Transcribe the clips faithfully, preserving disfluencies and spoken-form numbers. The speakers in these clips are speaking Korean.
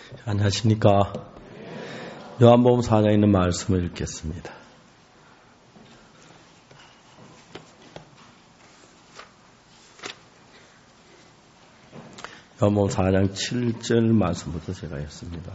안녕하십니까. 요한복음 사 장에 있는 말씀을 읽겠습니다. 요한복음 사 장 칠 절 말씀부터 제가 했습니다.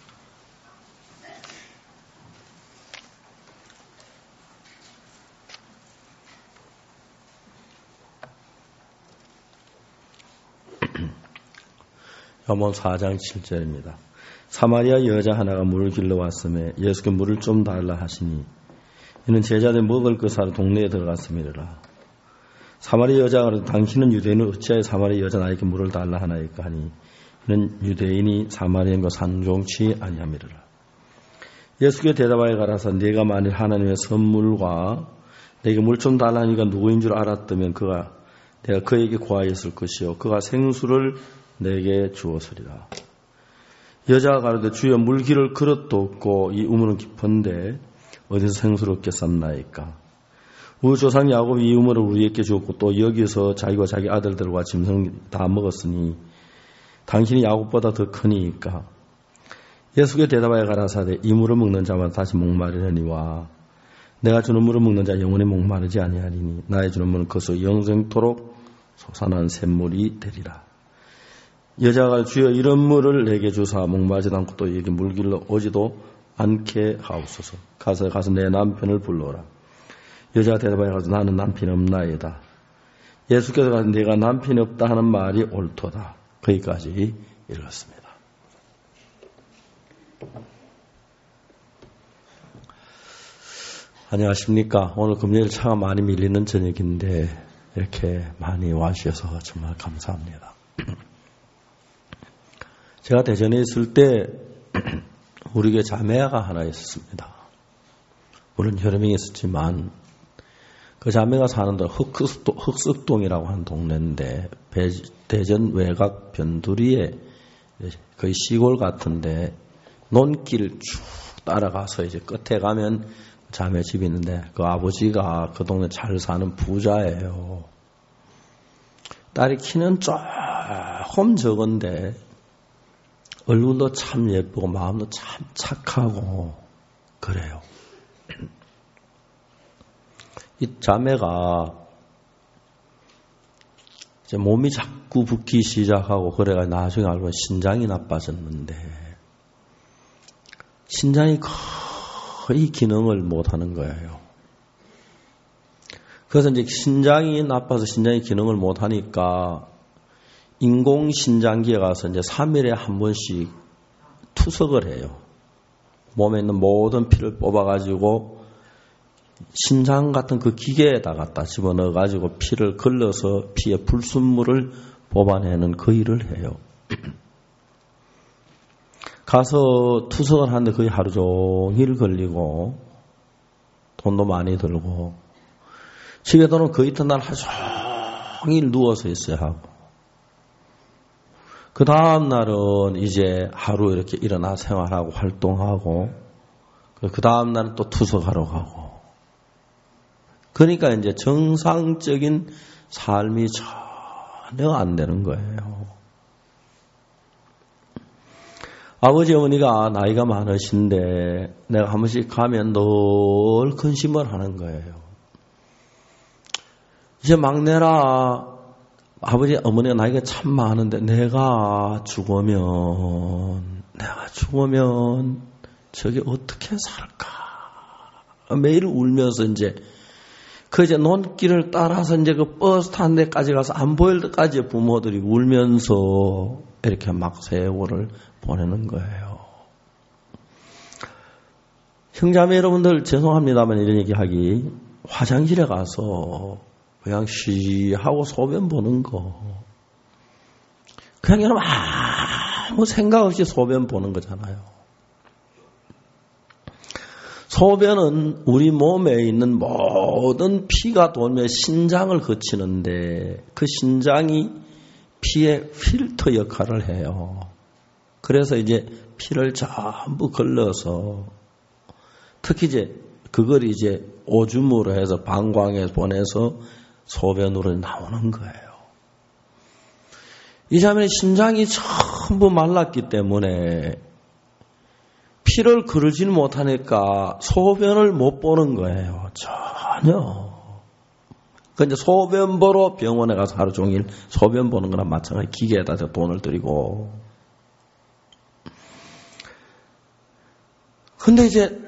요한복음 사 장 칠 절입니다. 사마리아 여자 하나가 물을 길러 왔음에 예수께 물을 좀 달라 하시니 이는 제자들 먹을 것 사러 동네에 들어갔음이라. 사마리아 여자가 당신은 유대인은 어찌하여 사마리아 여자 나에게 물을 달라 하나이까 하니 이는 유대인이 사마리아인과 상종치 아니함이라. 예수께 대답하여 가라사 네가 만일 하나님의 선물과 내게 물 좀 달라 하니까 누구인 줄 알았다면 그가 내가 그에게 구하였을 것이요 그가 생수를 내게 주었으리라. 여자가 가로되 주여 물기를 그릇도 없고 이 우물은 깊은데 어디서 생수를 얻겠삼나이까. 우리 조상 야곱이 이 우물을 우리에게 주었고 또 여기서 자기와 자기 아들들과 짐승 다 먹었으니 당신이 야곱보다 더 크니까. 예수께 대답하여 가라사대 이 물을 먹는 자마다 다시 목마르려니와 내가 주는 물을 먹는 자 영원히 목마르지 아니하리니 나의 주는 물은 그것으로 영생토록 솟아난 샘물이 되리라. 여자가 주여 이런 물을 내게 주사 목마르지 않고 또 여기 물길로 오지도 않게 하옵소서. 가서 가서 내 남편을 불러오라. 여자가 대답하여 가서 나는 남편이 없나이다. 예수께서 가서 네가 남편이 없다 하는 말이 옳도다. 거기까지 읽었습니다. 안녕하십니까. 오늘 금요일 차가 많이 밀리는 저녁인데 이렇게 많이 와주셔서 정말 감사합니다. 제가 대전에 있을 때 우리 교회 자매가 하나 있었습니다. 물론 여러 명이 있었지만 그 자매가 사는 데가 흑석동이라고 하는 동네인데 대전 외곽 변두리에 거의 시골 같은데 논길 쭉 따라가서 이제 끝에 가면 자매 집이 있는데 그 아버지가 그 동네 잘 사는 부자예요. 딸이 키는 조금 적은데 얼굴도 참 예쁘고 마음도 참 착하고 그래요. 이 자매가 이제 몸이 자꾸 붓기 시작하고 그래가 나중에 알고 신장이 나빠졌는데 신장이 거의 기능을 못하는 거예요. 그래서 이제 신장이 나빠서 신장이 기능을 못하니까 인공신장기에 가서 이제 삼 일에 한 번씩 투석을 해요. 몸에 있는 모든 피를 뽑아가지고 신장 같은 그 기계에다 갖다 집어넣어가지고 피를 걸러서 피에 불순물을 뽑아내는 그 일을 해요. 가서 투석을 하는데 거의 하루 종일 걸리고 돈도 많이 들고 집에 들어오면 그 이튿날 하루 종일 누워서 있어야 하고 그 다음 날은 이제 하루 이렇게 일어나 생활하고 활동하고 그 다음 날은 또 투석하러 가고 그러니까 이제 정상적인 삶이 전혀 안 되는 거예요. 아버지 어머니가 나이가 많으신데 내가 한 번씩 가면 늘 근심을 하는 거예요. 이제 막내라 아버지 어머니가 나이가 참 많은데 내가 죽으면 내가 죽으면 저게 어떻게 살까 매일 울면서 이제 그 이제 논길을 따라서 이제 그 버스 탄 데까지 가서 안 보일 때까지 부모들이 울면서 이렇게 막 세월을 보내는 거예요. 형제자매 여러분들 죄송합니다만 이런 얘기하기 화장실에 가서 그냥 쉬하고 소변 보는 거 그냥 여러분 아무 생각 없이 소변 보는 거잖아요. 소변은 우리 몸에 있는 모든 피가 돌며 신장을 거치는데 그 신장이 피의 필터 역할을 해요. 그래서 이제 피를 전부 걸러서 특히 이제 그걸 이제 오줌으로 해서 방광에 보내서 소변으로 나오는 거예요. 이 자매는 신장이 전부 말랐기 때문에 피를 그르지는 못하니까 소변을 못 보는 거예요. 전혀. 그러니까 소변 보러 병원에 가서 하루 종일 소변 보는 거랑 마찬가지. 기계에다 돈을 들이고. 근데 이제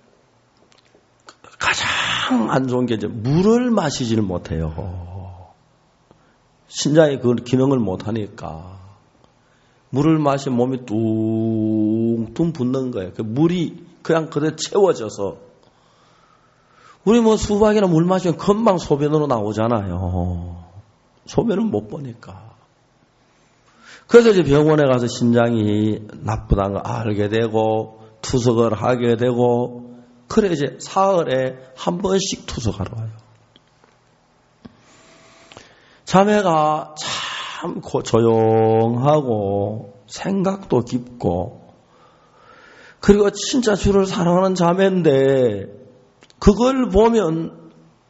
가장 안 좋은 게 이제 물을 마시지를 못해요. 신장이 그 기능을 못하니까. 물을 마시면 몸이 뚱뚱 붓는 거예요. 그 물이 그냥 그대로 채워져서. 우리 뭐 수박이나 물 마시면 금방 소변으로 나오잖아요. 소변을 못 보니까. 그래서 이제 병원에 가서 신장이 나쁘다는 걸 알게 되고, 투석을 하게 되고, 그래 이제 사흘에 한 번씩 투석하러 와요. 자매가 참 조용하고 생각도 깊고 그리고 진짜 주를 사랑하는 자매인데 그걸 보면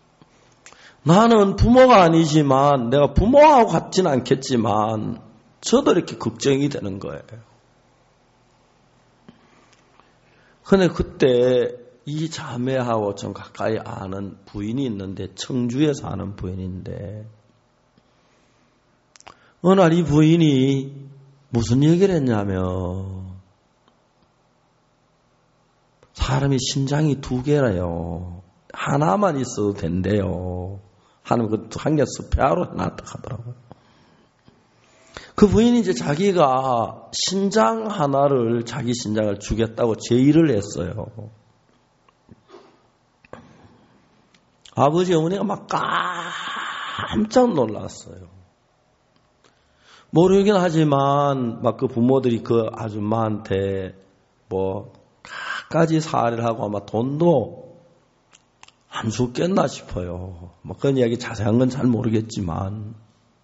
나는 부모가 아니지만 내가 부모하고 같지는 않겠지만 저도 이렇게 걱정이 되는 거예요. 근데 그때 이 자매하고 좀 가까이 아는 부인이 있는데 청주에 사는 부인인데 어느 날 이 부인이 무슨 얘기를 했냐면 사람이 신장이 두 개라요. 하나만 있어도 된대요. 하는 것도 한 개 스페어로 해놨다 하더라고요. 그 부인이 이제 자기가 신장 하나를 자기 신장을 주겠다고 제의를 했어요. 아버지 어머니가 막 깜짝 놀랐어요. 모르긴 하지만 막 그 부모들이 그 아줌마한테 뭐 갖가지 사례를 하고 아마 돈도 안 줬겠나 싶어요. 뭐 그런 이야기 자세한 건 잘 모르겠지만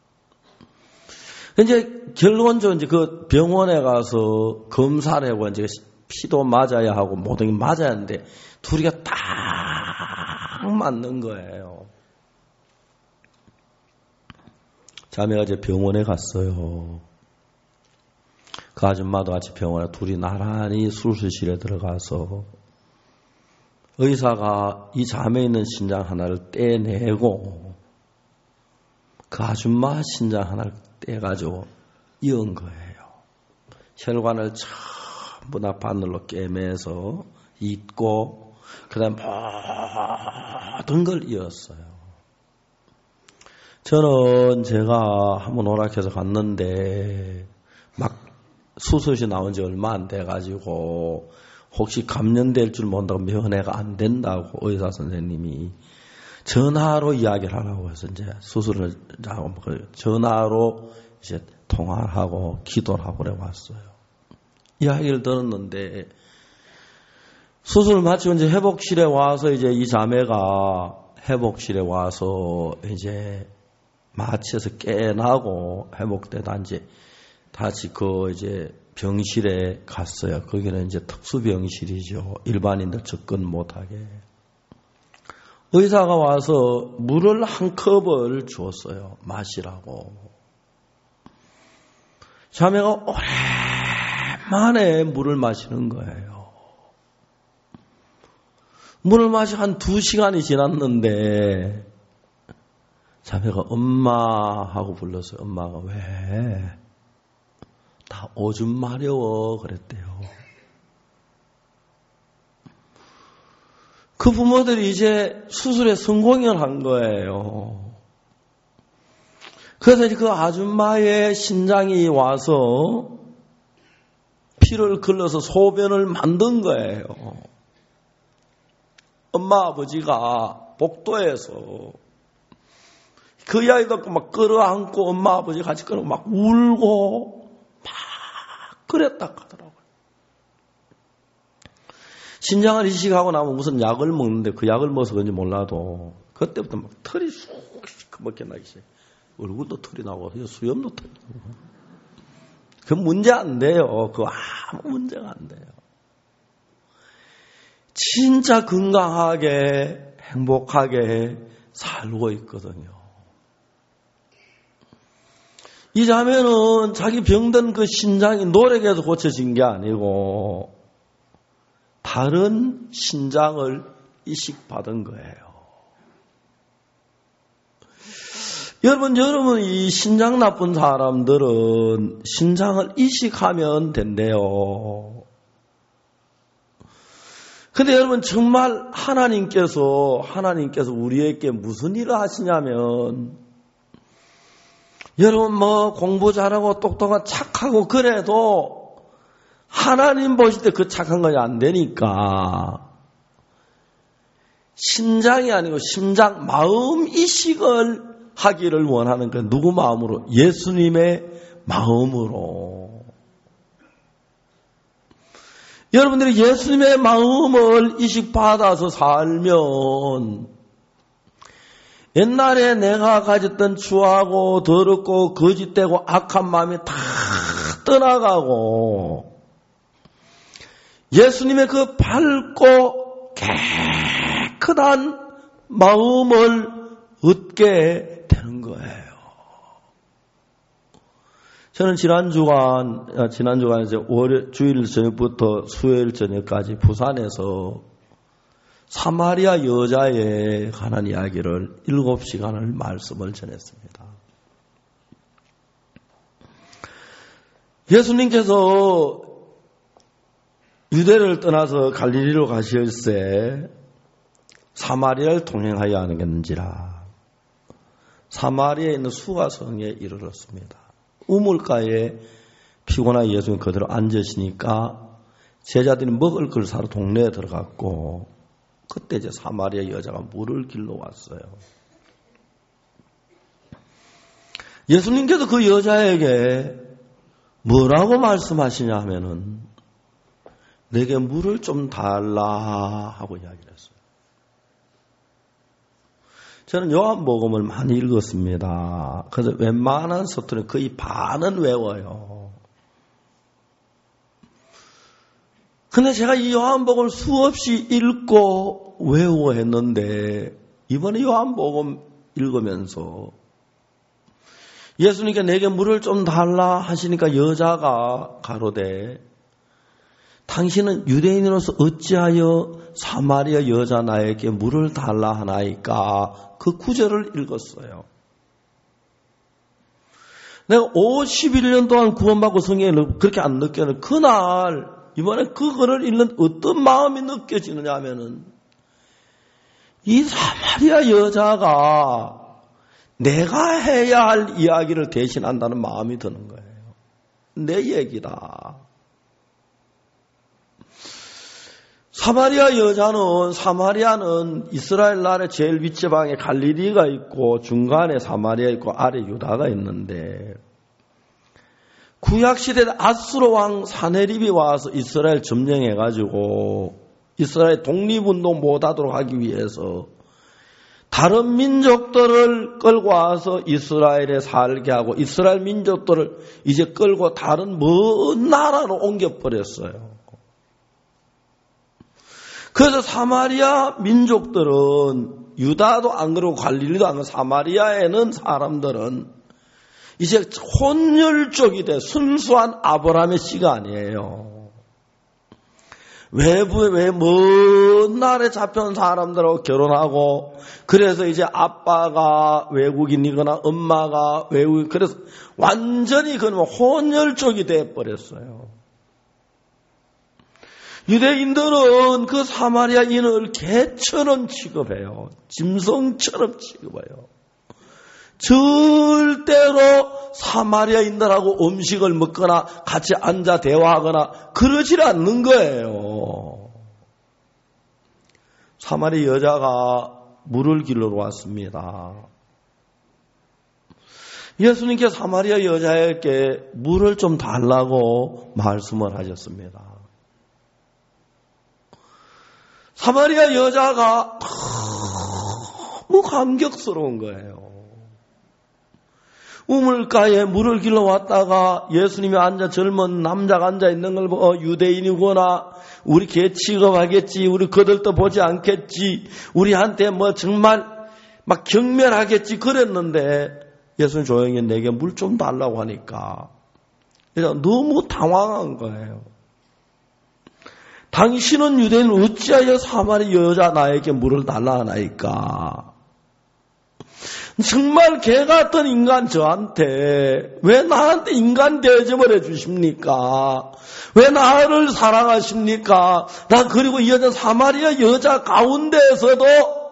이제 결론적으로 이제 그 병원에 가서 검사를 하고 이제 피도 맞아야 하고 모든 게 맞아야 하는데 둘이가 딱 맞는 거예요. 자매가 이제 병원에 갔어요. 그 아줌마도 같이 병원에 둘이 나란히 수술실에 들어가서 의사가 이 자매에 있는 신장 하나를 떼내고 그 아줌마 신장 하나를 떼가지고 이은 거예요. 혈관을 전부 다 바늘로 꿰매서 잇고 그 다음 모든 걸 이었어요. 저는 제가 한번 오락해서 갔는데 막 수술실 나온 지 얼마 안 돼가지고 혹시 감염될 줄 모른다고 면회가 안 된다고 의사 선생님이 전화로 이야기를 하라고 해서 이제 수술을 하고 전화로 이제 통화를 하고 기도를 하고 그래 왔어요. 이야기를 들었는데 수술을 마치고 이제 회복실에 와서 이제 이 자매가 회복실에 와서 이제 마취해서 깨나고 회복되다 이제 다시 그 이제 병실에 갔어요. 거기는 이제 특수병실이죠. 일반인들 접근 못하게. 의사가 와서 물을 한 컵을 주었어요. 마시라고. 자매가 오랜만에 물을 마시는 거예요. 물을 마시 한 두 시간이 지났는데 자매가 엄마 하고 불렀어요. 엄마가 왜? 다 오줌 마려워 그랬대요. 그 부모들이 이제 수술에 성공을 한 거예요. 그래서 그 아줌마의 신장이 와서 피를 걸러서 소변을 만든 거예요. 엄마 아버지가 복도에서 그 이야기 듣고 막 끌어안고 엄마 아버지 같이 끌어 막 울고 막 그랬다 하더라고요. 신장을 이식하고 나면 무슨 약을 먹는데 그 약을 먹어서 그런지 몰라도 그때부터 막 털이 쑥 시커멓게 나기 시작해. 얼굴도 털이 나고 수염도 털이 나고. 그 문제 안 돼요. 그거 아무 문제가 안 돼요. 진짜 건강하게 행복하게 살고 있거든요. 이 자매는 자기 병든 그 신장이 노력해서 고쳐진 게 아니고 다른 신장을 이식받은 거예요. 여러분, 여러분 이 신장 나쁜 사람들은 신장을 이식하면 된대요. 근데 여러분 정말 하나님께서 하나님께서 우리에게 무슨 일을 하시냐면 여러분 뭐 공부 잘하고 똑똑하고 착하고 그래도 하나님 보실 때 그 착한 것이 안 되니까 신장이 아니고 심장 마음 이식을 하기를 원하는 그 누구 마음으로? 예수님의 마음으로. 여러분들이 예수님의 마음을 이식받아서 살면 옛날에 내가 가졌던 추하고 더럽고 거짓되고 악한 마음이 다 떠나가고 예수님의 그 밝고 깨끗한 마음을 얻게 되는 거예요. 저는 지난 주간, 지난 주간 이제 월요, 주일 저녁부터 수요일 저녁까지 부산에서 사마리아 여자에 관한 이야기를 일곱 시간을 말씀을 전했습니다. 예수님께서 유대를 떠나서 갈릴리로 가실새 사마리아를 통행하여 하겠는지라 사마리아에 있는 수가성에 이르렀습니다. 우물가에 피곤한 예수님 그대로 앉으시니까 제자들이 먹을 걸 사러 동네에 들어갔고 그때 이제 사마리아 여자가 물을 길러 왔어요. 예수님께서 그 여자에게 뭐라고 말씀하시냐 하면은 내게 물을 좀 달라 하고 이야기를 했어요. 저는 요한복음을 많이 읽었습니다. 그래서 웬만한 서투는 거의 반은 외워요. 근데 제가 이 요한복음을 수없이 읽고 외우고 했는데 이번에 요한복음 읽으면서 예수님께 내게 물을 좀 달라 하시니까 여자가 가로되 당신은 유대인으로서 어찌하여 사마리아 여자 나에게 물을 달라 하나이까 그 구절을 읽었어요. 내가 오십일 년 동안 구원받고 성경에 그렇게 안 느꼈는데 그날 이번에 그거를 읽는 어떤 마음이 느껴지느냐 하면은 이 사마리아 여자가 내가 해야 할 이야기를 대신한다는 마음이 드는 거예요. 내 얘기다. 사마리아 여자는 사마리아는 이스라엘 나라의 제일 윗지방에 갈릴리가 있고 중간에 사마리아 있고 아래 유다가 있는데 구약시대 아수르 왕 사네립이 와서 이스라엘 점령해가지고 이스라엘 독립운동 못하도록 하기 위해서 다른 민족들을 끌고 와서 이스라엘에 살게 하고 이스라엘 민족들을 이제 끌고 다른 먼 나라로 옮겨버렸어요. 그래서 사마리아 민족들은 유다도 안 그러고 갈릴리도 안 그러고 사마리아에는 사람들은 이제 혼혈족이 돼 순수한 아브라함의 씨가 아니에요. 외부에 왜 먼 나라에 잡혀온 사람들하고 결혼하고 그래서 이제 아빠가 외국인이거나 엄마가 외국인 그래서 완전히 그러면 혼혈족이 돼 버렸어요. 유대인들은 그 사마리아인을 개처럼 취급해요. 짐승처럼 취급해요. 절대로 사마리아인들하고 음식을 먹거나 같이 앉아 대화하거나 그러질 않는 거예요. 사마리아 여자가 물을 길러 왔습니다. 예수님께서 사마리아 여자에게 물을 좀 달라고 말씀을 하셨습니다. 사마리아 여자가 너무 감격스러운 거예요. 우물가에 물을 길러 왔다가 예수님이 앉아 젊은 남자가 앉아 있는 걸 보고 어, 유대인이구나. 우리 개 취급하겠지. 우리 그들도 보지 않겠지. 우리한테 뭐 정말 막 경멸하겠지. 그랬는데 예수는 조용히 내게 물 좀 달라고 하니까 그래서 너무 당황한 거예요. 당신은 유대인을 어찌하여 사마리 여자 나에게 물을 달라 하나이까? 정말 개 같은 인간 저한테 왜 나한테 인간 대접을 해주십니까? 왜 나를 사랑하십니까? 나 그리고 이 여자 사마리아 여자 가운데에서도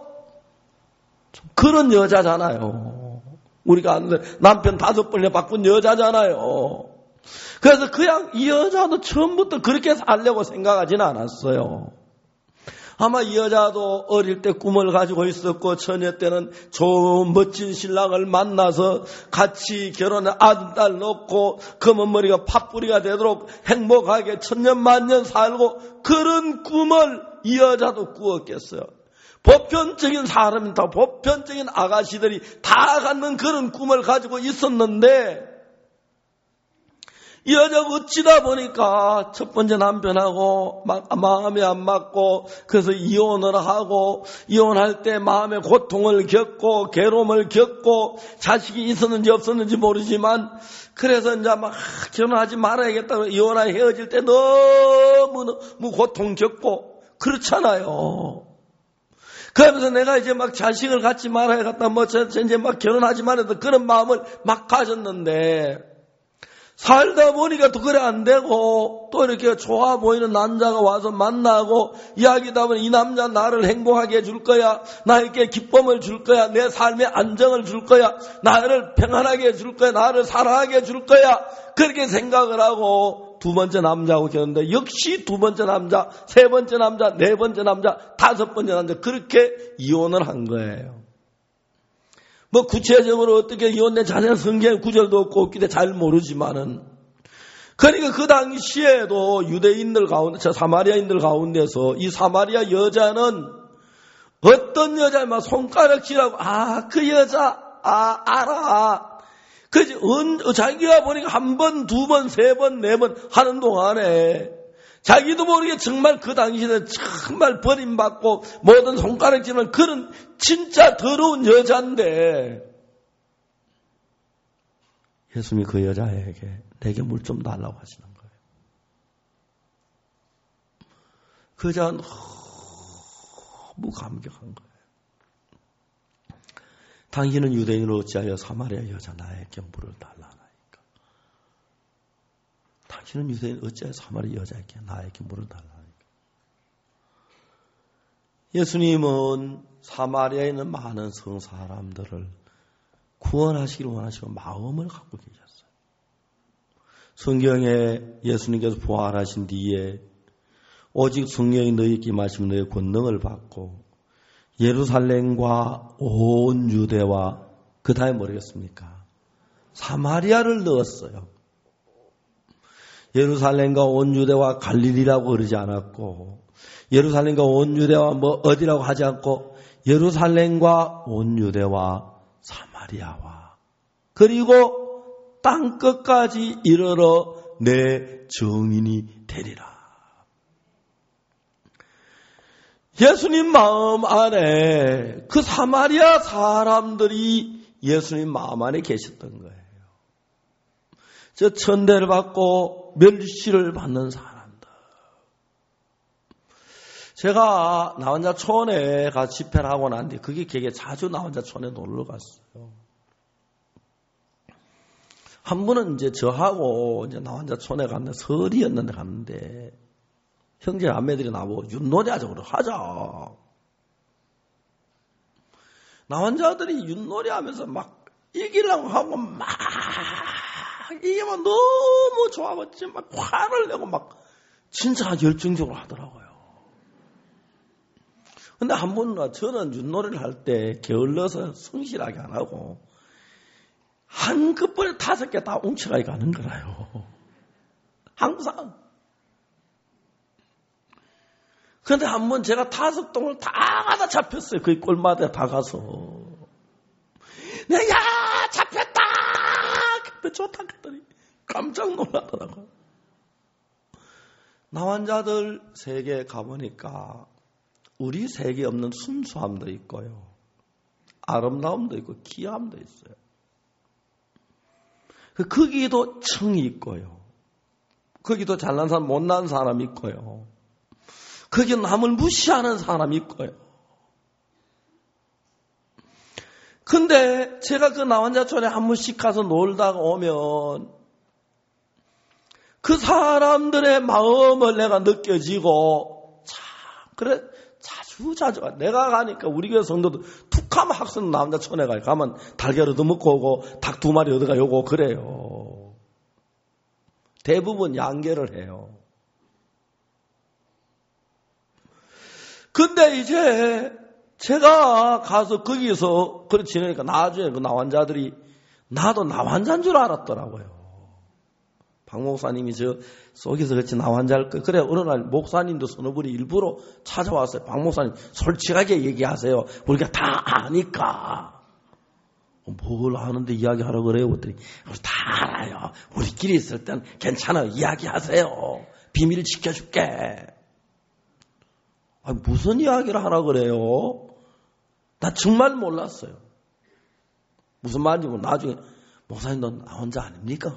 그런 여자잖아요. 우리가 남편 다섯 번이나 바꾼 여자잖아요. 그래서 그냥 이 여자도 처음부터 그렇게 살려고 생각하지는 않았어요. 아마 이 여자도 어릴 때 꿈을 가지고 있었고 처녀 때는 좋은 멋진 신랑을 만나서 같이 결혼해 아들, 딸 낳고 검은 머리가 팥뿌리가 되도록 행복하게 천년만년 살고 그런 꿈을 이 여자도 꾸었겠어요. 보편적인 사람이 다 보편적인 아가씨들이 다 갖는 그런 꿈을 가지고 있었는데 이 여자가 어찌다 보니까 첫 번째 남편하고 막 마음이 안 맞고 그래서 이혼을 하고 이혼할 때 마음의 고통을 겪고 괴로움을 겪고 자식이 있었는지 없었는지 모르지만 그래서 이제 막 결혼하지 말아야겠다고 이혼하고 헤어질 때 너무 고통 겪고 그렇잖아요. 그러면서 내가 이제 막 자식을 갖지 말아야겠다 뭐 이제 막 결혼하지 말아야겠다 그런 마음을 막 가졌는데 살다 보니까 또 그래 안 되고 또 이렇게 좋아 보이는 남자가 와서 만나고 이야기다 보니 이 남자 나를 행복하게 해줄 거야. 나에게 기쁨을 줄 거야. 내 삶에 안정을 줄 거야. 나를 평안하게 해줄 거야. 나를 사랑하게 해줄 거야. 그렇게 생각을 하고 두 번째 남자하고 결혼했는데 역시 두 번째 남자, 세 번째 남자, 네 번째 남자, 다섯 번째 남자 그렇게 이혼을 한 거예요. 뭐 구체적으로 어떻게 이혼된 자세한 성경 구절도 없고 없기 때문에 잘 모르지만은 그러니까 그 당시에도 유대인들 가운데 저 사마리아인들 가운데서 이 사마리아 여자는 어떤 여자만 손가락질하고 아 그 여자 아 알아 그지 자기가 보니까 한 번 두 번 세 번 네 번 하는 동안에 자기도 모르게 정말 그 당시에 정말 버림받고 모든 손가락질을 그런 진짜 더러운 여자인데 예수님이 그 여자에게 내게 물 좀 달라고 하시는 거예요. 그 여자는 너무 감격한 거예요. 당신은 유대인을 어찌하여 사마리아 여자 나에게 물을 달라 하나이까? 당신은 유대인 어찌하여 사마리아 여자에게 나에게 물을 달라 하나이까? 예수님은 사마리아에 있는 많은 성 사람들을 구원하시기를 원하시고 마음을 갖고 계셨어요. 성경에 예수님께서 부활하신 뒤에 오직 성령이 너희에게 임하시면 너희의 권능을 받고 예루살렘과 온 유대와 그 다음에 뭐겠습니까? 사마리아를 넣었어요. 예루살렘과 온 유대와 갈릴리라고 그러지 않았고 예루살렘과 온 유대와 뭐 어디라고 하지 않고 예루살렘과 온 유대와 사마리아와 그리고 땅 끝까지 이르러 내 증인이 되리라. 예수님 마음 안에 그 사마리아 사람들이 예수님 마음 안에 계셨던 거예요. 저 천대를 받고 멸시를 받는 사람들. 제가 나 혼자 촌에 가서 집회를 하고 난 뒤 그게 되게 자주 나 혼자 촌에 놀러 갔어요. 한 번은 이제 저하고 이제 나 혼자 촌에 갔는데 설이었는데 갔는데 형제 남매들이 나보고 윷놀이 하자고 그래. 하자. 나 혼자들이 윷놀이 하면서 막 이기려고 하고 막 이기면 너무 좋아하겠지. 막 화를 내고 막 진짜 열정적으로 하더라고요. 근데 한 번은 저는 윷놀이를 할 때 게을러서 성실하게 안 하고 한꺼번에 다섯 개 다 웅쳐가게 가는 거라요. 항상. 그런데 한 번 제가 다섯 동을 다 가다 잡혔어요. 그 꼴마다 다 가서. 내가 야 잡혔다! 그때 좋다 그랬더니 깜짝 놀라더라고요. 나 환자들 세계에 가보니까 우리 세계에 없는 순수함도 있고요. 아름다움도 있고 귀함도 있어요. 거기도 청이 있고요. 거기도 잘난 사람, 못난 사람 있고요. 거기 남을 무시하는 사람이 있고요. 근데 제가 그 나환자촌에 한 번씩 가서 놀다가 오면 그 사람들의 마음을 내가 느껴지고 참 그래 자주 자주 내가 가니까 우리 교회 성도들 툭하면 학생 나환자촌에 가요. 가면 달걀 얻어먹고 오고 닭 두 마리 얻어가 오고 그래요. 대부분 양계를 해요. 근데 이제 제가 가서 거기서 그렇게 지내니까 나중에 그 나환자들이 나도 나환자인 줄 알았더라고요. 박 목사님이 저 속에서 그렇지 나환자일 거. 그래 어느 날 목사님도 서너 분이 일부러 찾아왔어요. 박 목사님 솔직하게 얘기하세요. 우리가 다 아니까. 뭘 아는데 이야기하라고 그래요? 그랬더니 우리 다 알아요. 우리끼리 있을 땐 괜찮아요. 이야기하세요. 비밀 지켜줄게. 아니, 무슨 이야기를 하라 그래요? 나 정말 몰랐어요. 무슨 말인지 나중에 목사님 너 나 혼자 아닙니까?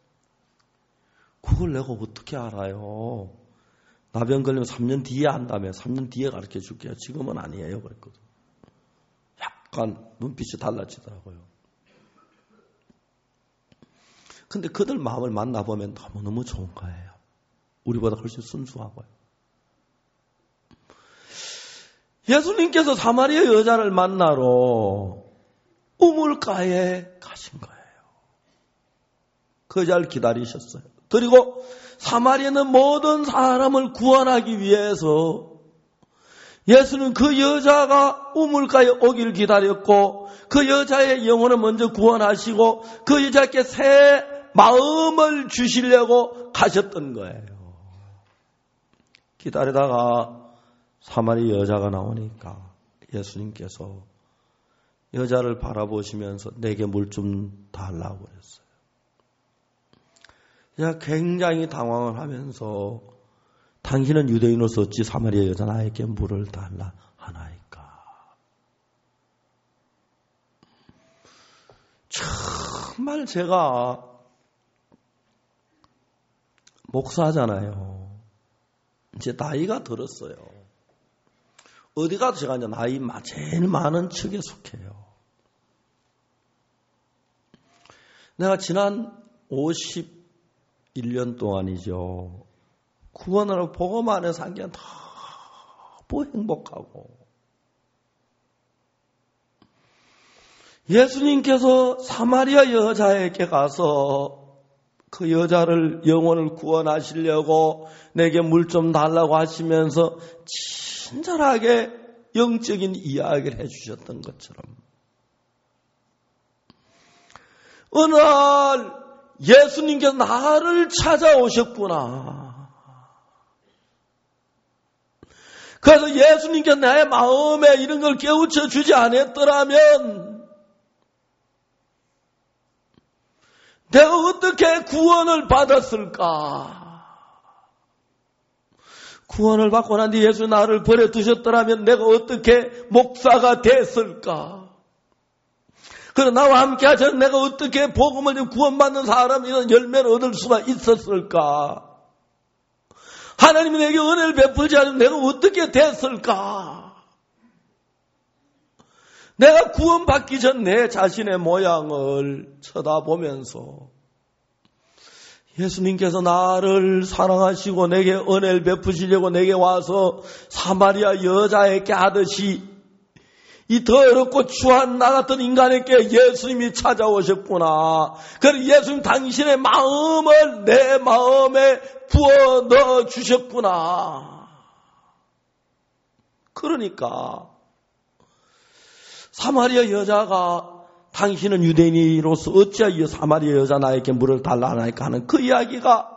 그걸 내가 어떻게 알아요? 나병 걸리면 삼 년 뒤에 한다며. 삼 년 뒤에 가르쳐 줄게요. 지금은 아니에요. 그랬거든. 약간 눈빛이 달라지더라고요. 근데 그들 마음을 만나보면 너무너무 좋은 거예요. 우리보다 훨씬 순수하고요. 예수님께서 사마리아 여자를 만나러 우물가에 가신 거예요. 그 여자를 기다리셨어요. 그리고 사마리아는 모든 사람을 구원하기 위해서 예수는 그 여자가 우물가에 오길 기다렸고 그 여자의 영혼을 먼저 구원하시고 그 여자께 새 마음을 주시려고 가셨던 거예요. 기다리다가 사마리아 여자가 나오니까 예수님께서 여자를 바라보시면서 내게 물 좀 달라고 그랬어요. 여자가 굉장히 당황을 하면서 당신은 유대인으로서 어찌 사마리아 여자 나에게 물을 달라 하나이까. 정말 제가 목사잖아요. 이제 나이가 들었어요. 어디 가도 제가 이제 나이 제일 많은 척에 속해요. 내가 지난 오십일 년 동안이죠. 구원으로 복음 안에 산 게 너무 행복하고 예수님께서 사마리아 여자에게 가서 그 여자를 영혼을 구원하시려고 내게 물 좀 달라고 하시면서 친절하게 영적인 이야기를 해주셨던 것처럼 어느 날 예수님께서 나를 찾아오셨구나. 그래서 예수님께서 내 마음에 이런 걸 깨우쳐 주지 않았더라면 내가 어떻게 구원을 받았을까? 구원을 받고 난 뒤 예수 나를 버려두셨더라면 내가 어떻게 목사가 됐을까? 그리고 나와 함께 하셔서 내가 어떻게 복음을 구원받는 사람이라는 열매를 얻을 수가 있었을까? 하나님이 내게 은혜를 베풀지 않으면 내가 어떻게 됐을까? 내가 구원받기 전 내 자신의 모양을 쳐다보면서 예수님께서 나를 사랑하시고 내게 은혜를 베푸시려고 내게 와서 사마리아 여자에게 하듯이 이 더럽고 추한 나 같은 인간에게 예수님이 찾아오셨구나. 그래서 예수님 당신의 마음을 내 마음에 부어 넣어 주셨구나. 그러니까 사마리아 여자가 당신은 유대인으로서 어찌하여 사마리아 여자 나에게 물을 달라 하나이까 하는 그 이야기가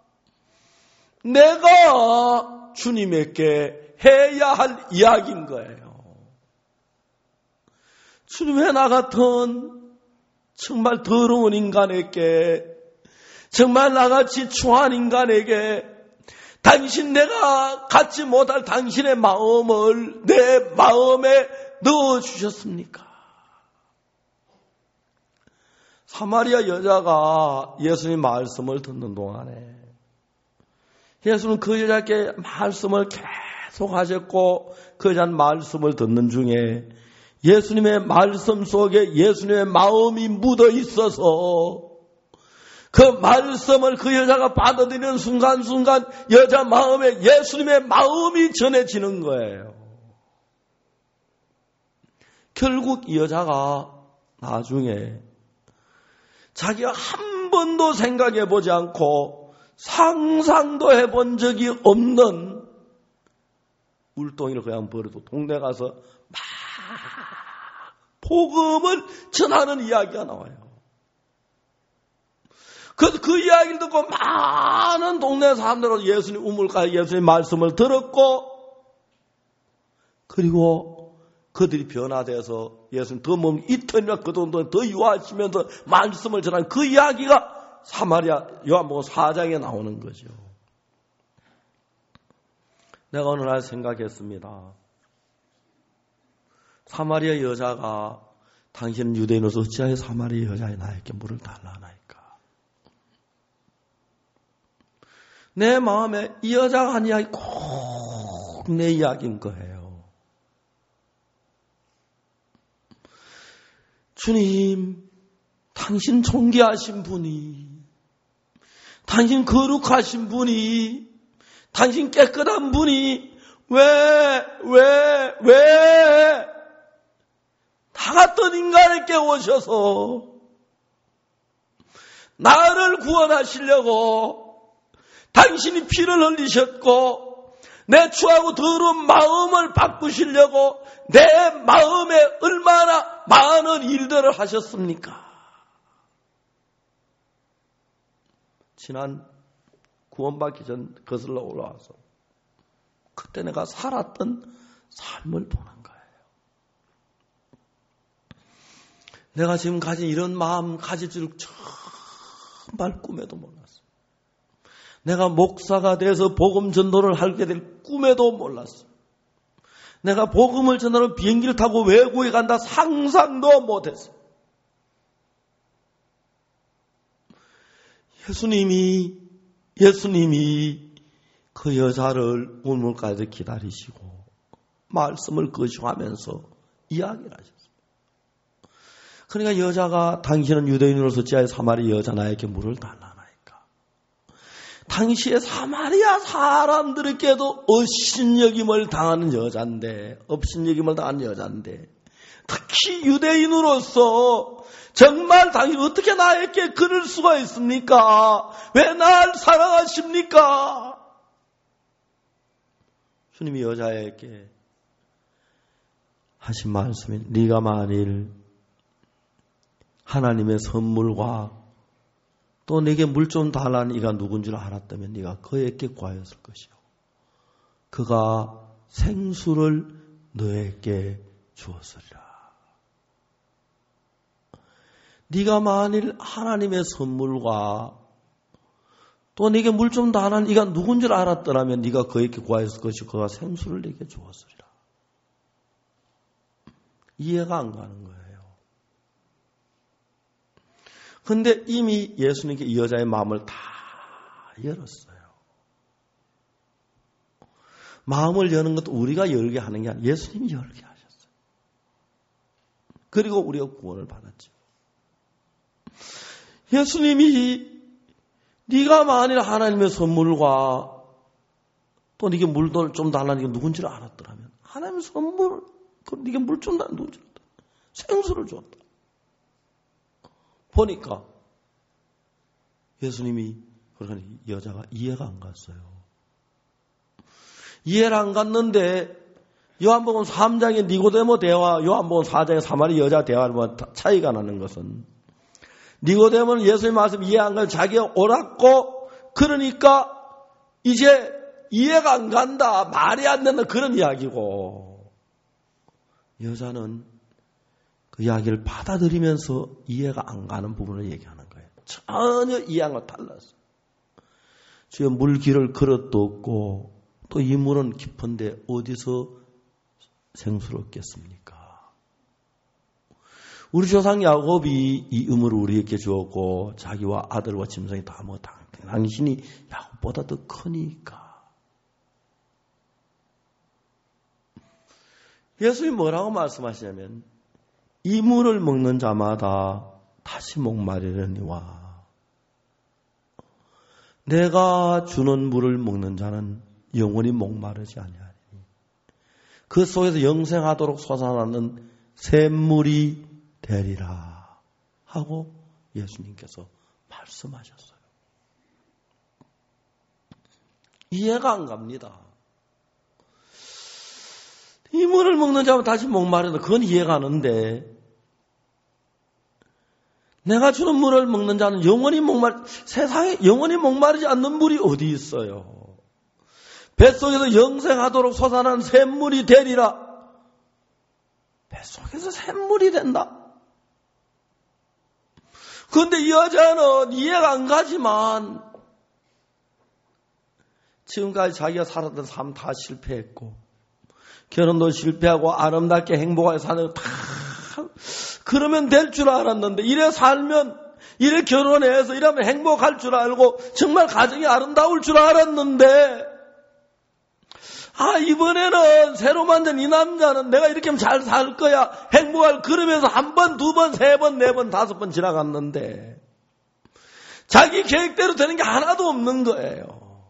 내가 주님에게 해야 할 이야기인 거예요. 주님 왜 나 같은 정말 더러운 인간에게 정말 나같이 추한 인간에게 당신 내가 갖지 못할 당신의 마음을 내 마음에 넣어주셨습니까? 사마리아 여자가 예수님 말씀을 듣는 동안에 예수는 그 여자께 말씀을 계속 하셨고 그 여자는 말씀을 듣는 중에 예수님의 말씀 속에 예수님의 마음이 묻어 있어서 그 말씀을 그 여자가 받아들이는 순간순간 여자 마음에 예수님의 마음이 전해지는 거예요. 결국 이 여자가 나중에 자기가 한 번도 생각해 보지 않고 상상도 해본 적이 없는 물동이를 그냥 버리고 동네 가서 막 복음을 전하는 이야기가 나와요. 그, 그 이야기를 듣고 많은 동네 사람들은 예수님 우물가에 예수님 말씀을 들었고 그리고 그들이 변화돼서 예수님 더 몸 이틀이나 그 정도 더 유하시면서 말씀을 전하는 그 이야기가 사마리아 요한복음 사 장에 나오는 거죠. 내가 어느 날 생각했습니다. 사마리아 여자가 당신은 유대인으로서 어찌하여 사마리아 여자의 나에게 물을 달라 하나이까. 내 마음에 이 여자가 한 이야기 꼭 내 이야기인 거예요. 주님, 당신 존귀하신 분이, 당신 거룩하신 분이, 당신 깨끗한 분이 왜, 왜, 왜 다 같은 인간에게 오셔서 나를 구원하시려고 당신이 피를 흘리셨고 내 추하고 더러운 마음을 바꾸시려고 내 마음에 얼마나 많은 일들을 하셨습니까? 지난 구원받기 전 거슬러 올라와서 그때 내가 살았던 삶을 보는 거예요. 내가 지금 가진 이런 마음 가질 줄 정말 꿈에도 몰랐어요. 내가 목사가 돼서 복음 전도를 하게 될 꿈에도 몰랐어요. 내가 복음을 전하러 비행기를 타고 외국에 간다 상상도 못했어요. 예수님이 예수님이 그 여자를 우물가에서 기다리시고 말씀을 거주하면서 이야기를 하셨어요. 그러니까 여자가 당신은 유대인으로서 지하의 사마리아 여자 나에게 물을 달라나이까. 당시에 사마리아 사람들에게도 업신여김을 당하는 여자인데 업신여김을 당하는 여자인데 특히 유대인으로서 정말 당신 어떻게 나에게 그럴 수가 있습니까? 왜 날 사랑하십니까? 주님이 여자에게 하신 말씀이 네가 만일 하나님의 선물과 또 네게 물 좀 달라는 이가 누군 줄 알았다면 네가 그에게 구하였을 것이요. 그가 생수를 너에게 주었으리라. 네가 만일 하나님의 선물과 또 네게 물 좀 달라는 이가 누군 줄 알았더라면 네가 그에게 구하였을 것이요. 그가 생수를 네게 주었으리라. 이해가 안 가는 거예요. 근데 이미 예수님께 이 여자의 마음을 다 열었어요. 마음을 여는 것도 우리가 열게 하는 게 아니라 예수님이 열게 하셨어요. 그리고 우리가 구원을 받았죠. 예수님이 네가 만일 하나님의 선물과 또 네게 물도 좀 달라는 게 누군지를 알았더라면 하나님의 선물, 네게 물 좀 달라는 누군지 알았다. 생수를 주었다. 보니까 예수님이 그러니까 여자가 이해가 안 갔어요. 이해를 안 갔는데 요한복음 삼 장의 니고데모 대화, 요한복음 사 장의 사마리아 여자 대화를 보면 차이가 나는 것은 니고데모는 예수님 말씀 이해 안 가서 자기가 옳았고 그러니까 이제 이해가 안 간다, 말이 안 된다 그런 이야기고 여자는 그 이야기를 받아들이면서 이해가 안 가는 부분을 얘기하는 거예요. 전혀 이해가 달랐어요. 주여 물길을 그릇도 없고 또 이 물은 깊은데 어디서 생수를 얻겠습니까? 우리 조상 야곱이 이 음을 우리에게 주었고 자기와 아들과 짐승이 다 뭐 당신이 야곱보다 더 크니까. 예수님이 뭐라고 말씀하시냐면 이 물을 먹는 자마다 다시 목마르려니와 내가 주는 물을 먹는 자는 영원히 목마르지 아니하리니 그 속에서 영생하도록 솟아나는 샘물이 되리라 하고 예수님께서 말씀하셨어요. 이해가 안 갑니다. 이 물을 먹는 자면 다시 목마른다. 그건 이해가 가는데 내가 주는 물을 먹는 자는 영원히 목말 세상에 영원히 목마르지 않는 물이 어디 있어요? 뱃속에서 영생하도록 솟아난 샘물이 되리라. 뱃속에서 샘물이 된다. 그런데 이 여자는 이해가 안 가지만 지금까지 자기가 살았던 삶 다 실패했고 결혼도 실패하고 아름답게 행복하게 사는 다 그러면 될 줄 알았는데 이래 살면 이래 결혼해서 이러면 행복할 줄 알고 정말 가정이 아름다울 줄 알았는데 아 이번에는 새로 만든 이 남자는 내가 이렇게 하면 잘 살 거야 행복할 그러면서 한 번, 두 번, 세 번, 네 번, 다섯 번 지나갔는데 자기 계획대로 되는 게 하나도 없는 거예요.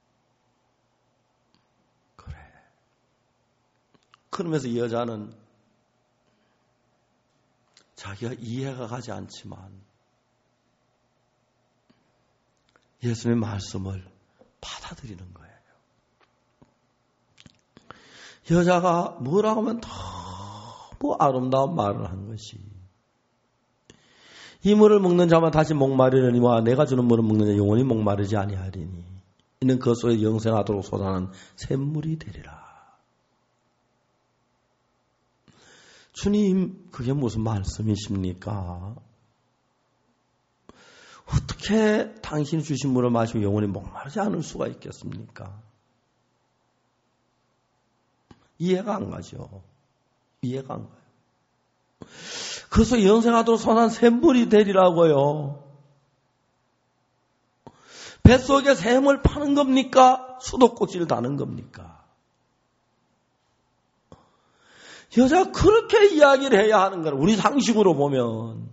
그래. 그러면서 이 여자는 자기가 이해가 가지 않지만 예수님의 말씀을 받아들이는 거예요. 여자가 뭐라고 하면 너무 아름다운 말을 한 것이 이 물을 먹는 자만 다시 목마르려니와 내가 주는 물을 먹는 자 영원히 목마르지 아니하리니 이는 그 속에 영생하도록 솟아나는 샘물이 되리라. 주님, 그게 무슨 말씀이십니까? 어떻게 당신이 주신 물을 마시고 영원히 목마르지 않을 수가 있겠습니까? 이해가 안 가죠. 이해가 안 가요. 그래서 영생하도록 솟아난 샘물이 되리라고요. 뱃속에 샘을 파는 겁니까? 수도꼭지를 다는 겁니까? 여자가 그렇게 이야기를 해야 하는 거예요. 우리 상식으로 보면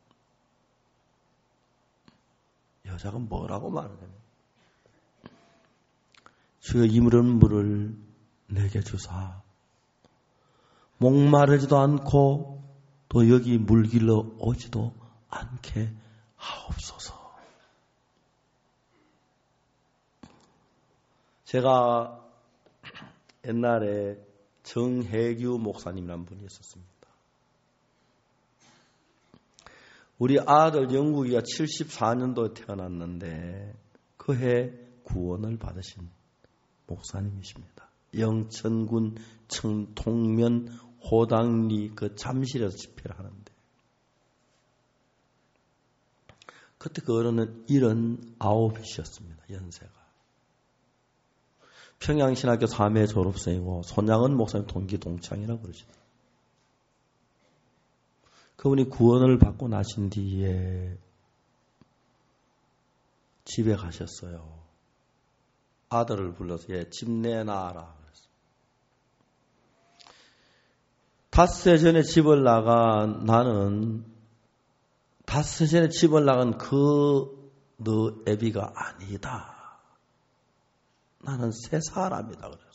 여자가 뭐라고 말하냐면 주여 이 물은 물을 내게 주사 목마르지도 않고 또 여기 물길러 오지도 않게 하옵소서. 제가 옛날에 정혜규 목사님이라는 분이 있었습니다. 우리 아들 영국이가 칠십사 년도에 태어났는데 그 해 구원을 받으신 목사님이십니다. 영천군 청통면 호당리 그 잠실에서 집회를 하는데 그때 그 어른은 일흔아홉이셨습니다. 연세가. 평양신학교 삼 회 졸업생이고 손양은 목사님 동기 동창이라고 그러시더라고요. 그분이 구원을 받고 나신 뒤에 집에 가셨어요. 아들을 불러서 얘 집 내놔라. 닷새 전에 집을 나간 나는 닷새 전에 집을 나간 그 너 애비가 아니다. 나는 새 사람이다. 그래서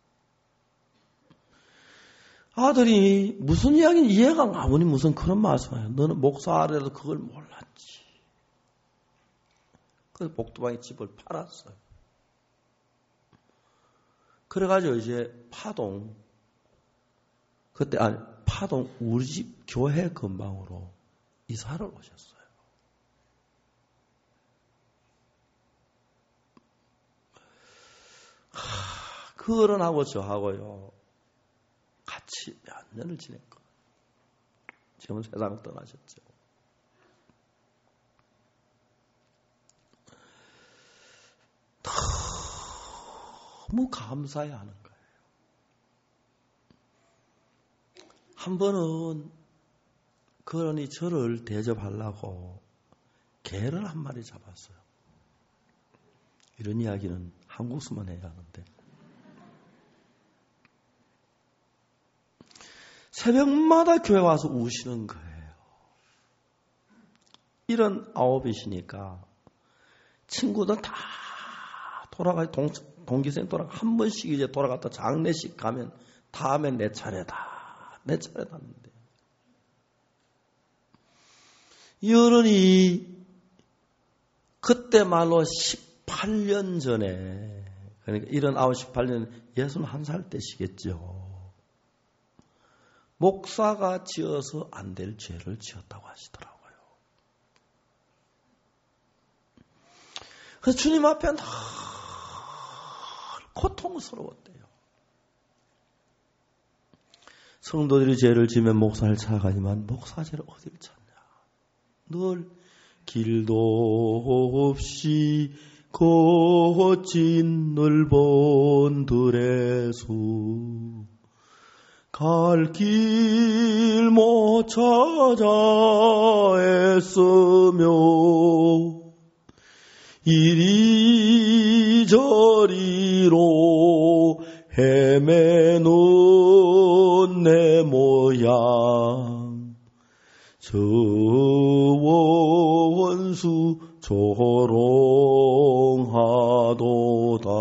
아들이 무슨 이야기인지 이해가 안 가. 아버님 무슨 그런 말씀이에요. 너는 목사라도 그걸 몰랐지. 그래서 복도방에 집을 팔았어요. 그래가지고 이제 파동 그때 아니 파동 우리 집 교회 근방으로 이사를 오셨어요. 하, 그 어른하고 저하고요 같이 몇 년을 지냈고 지금은 세상을 떠나셨죠. 너무 감사해야 하는 거예요. 한 번은 그러니 저를 대접하려고 개를 한 마리 잡았어요. 이런 이야기는 한국서만 해야 하는데. 새벽마다 교회 와서 우시는 거예요. 이런 아홉이시니까 친구들 다 돌아가, 동, 동기생 돌아가, 한 번씩 이제 돌아갔다 장례식 가면 다음에 내 차례다. 내 차례다 하는데. 이 어른이 그때 말로 십팔 년 전에, 그러니까 일흔아홉, 십팔 년, 예순한 살 때시겠죠. 목사가 지어서 안 될 죄를 지었다고 하시더라고요. 그래서 주님 앞에 늘 고통스러웠대요. 성도들이 죄를 지면 목사를 찾아가지만 목사 죄를 어딜 찾냐. 늘 길도 없이 거친 넓은 들에서 갈 길 못 찾아 애쓰며 이리저리로 헤매는 내 모양 저 원수 조롱하도다.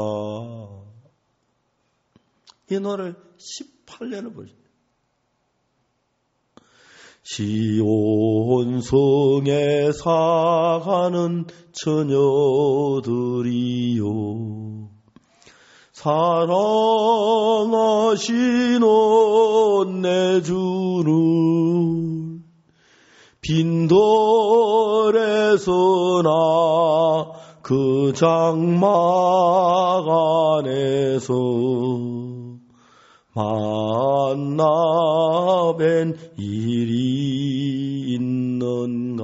이 노래를 십팔 년을 부르셨어요. 시온성에 사가는 처녀들이요 사랑하시는 내 주를 빈돌에서나 그 장막 안에서 만나 뵌 일이 있는가.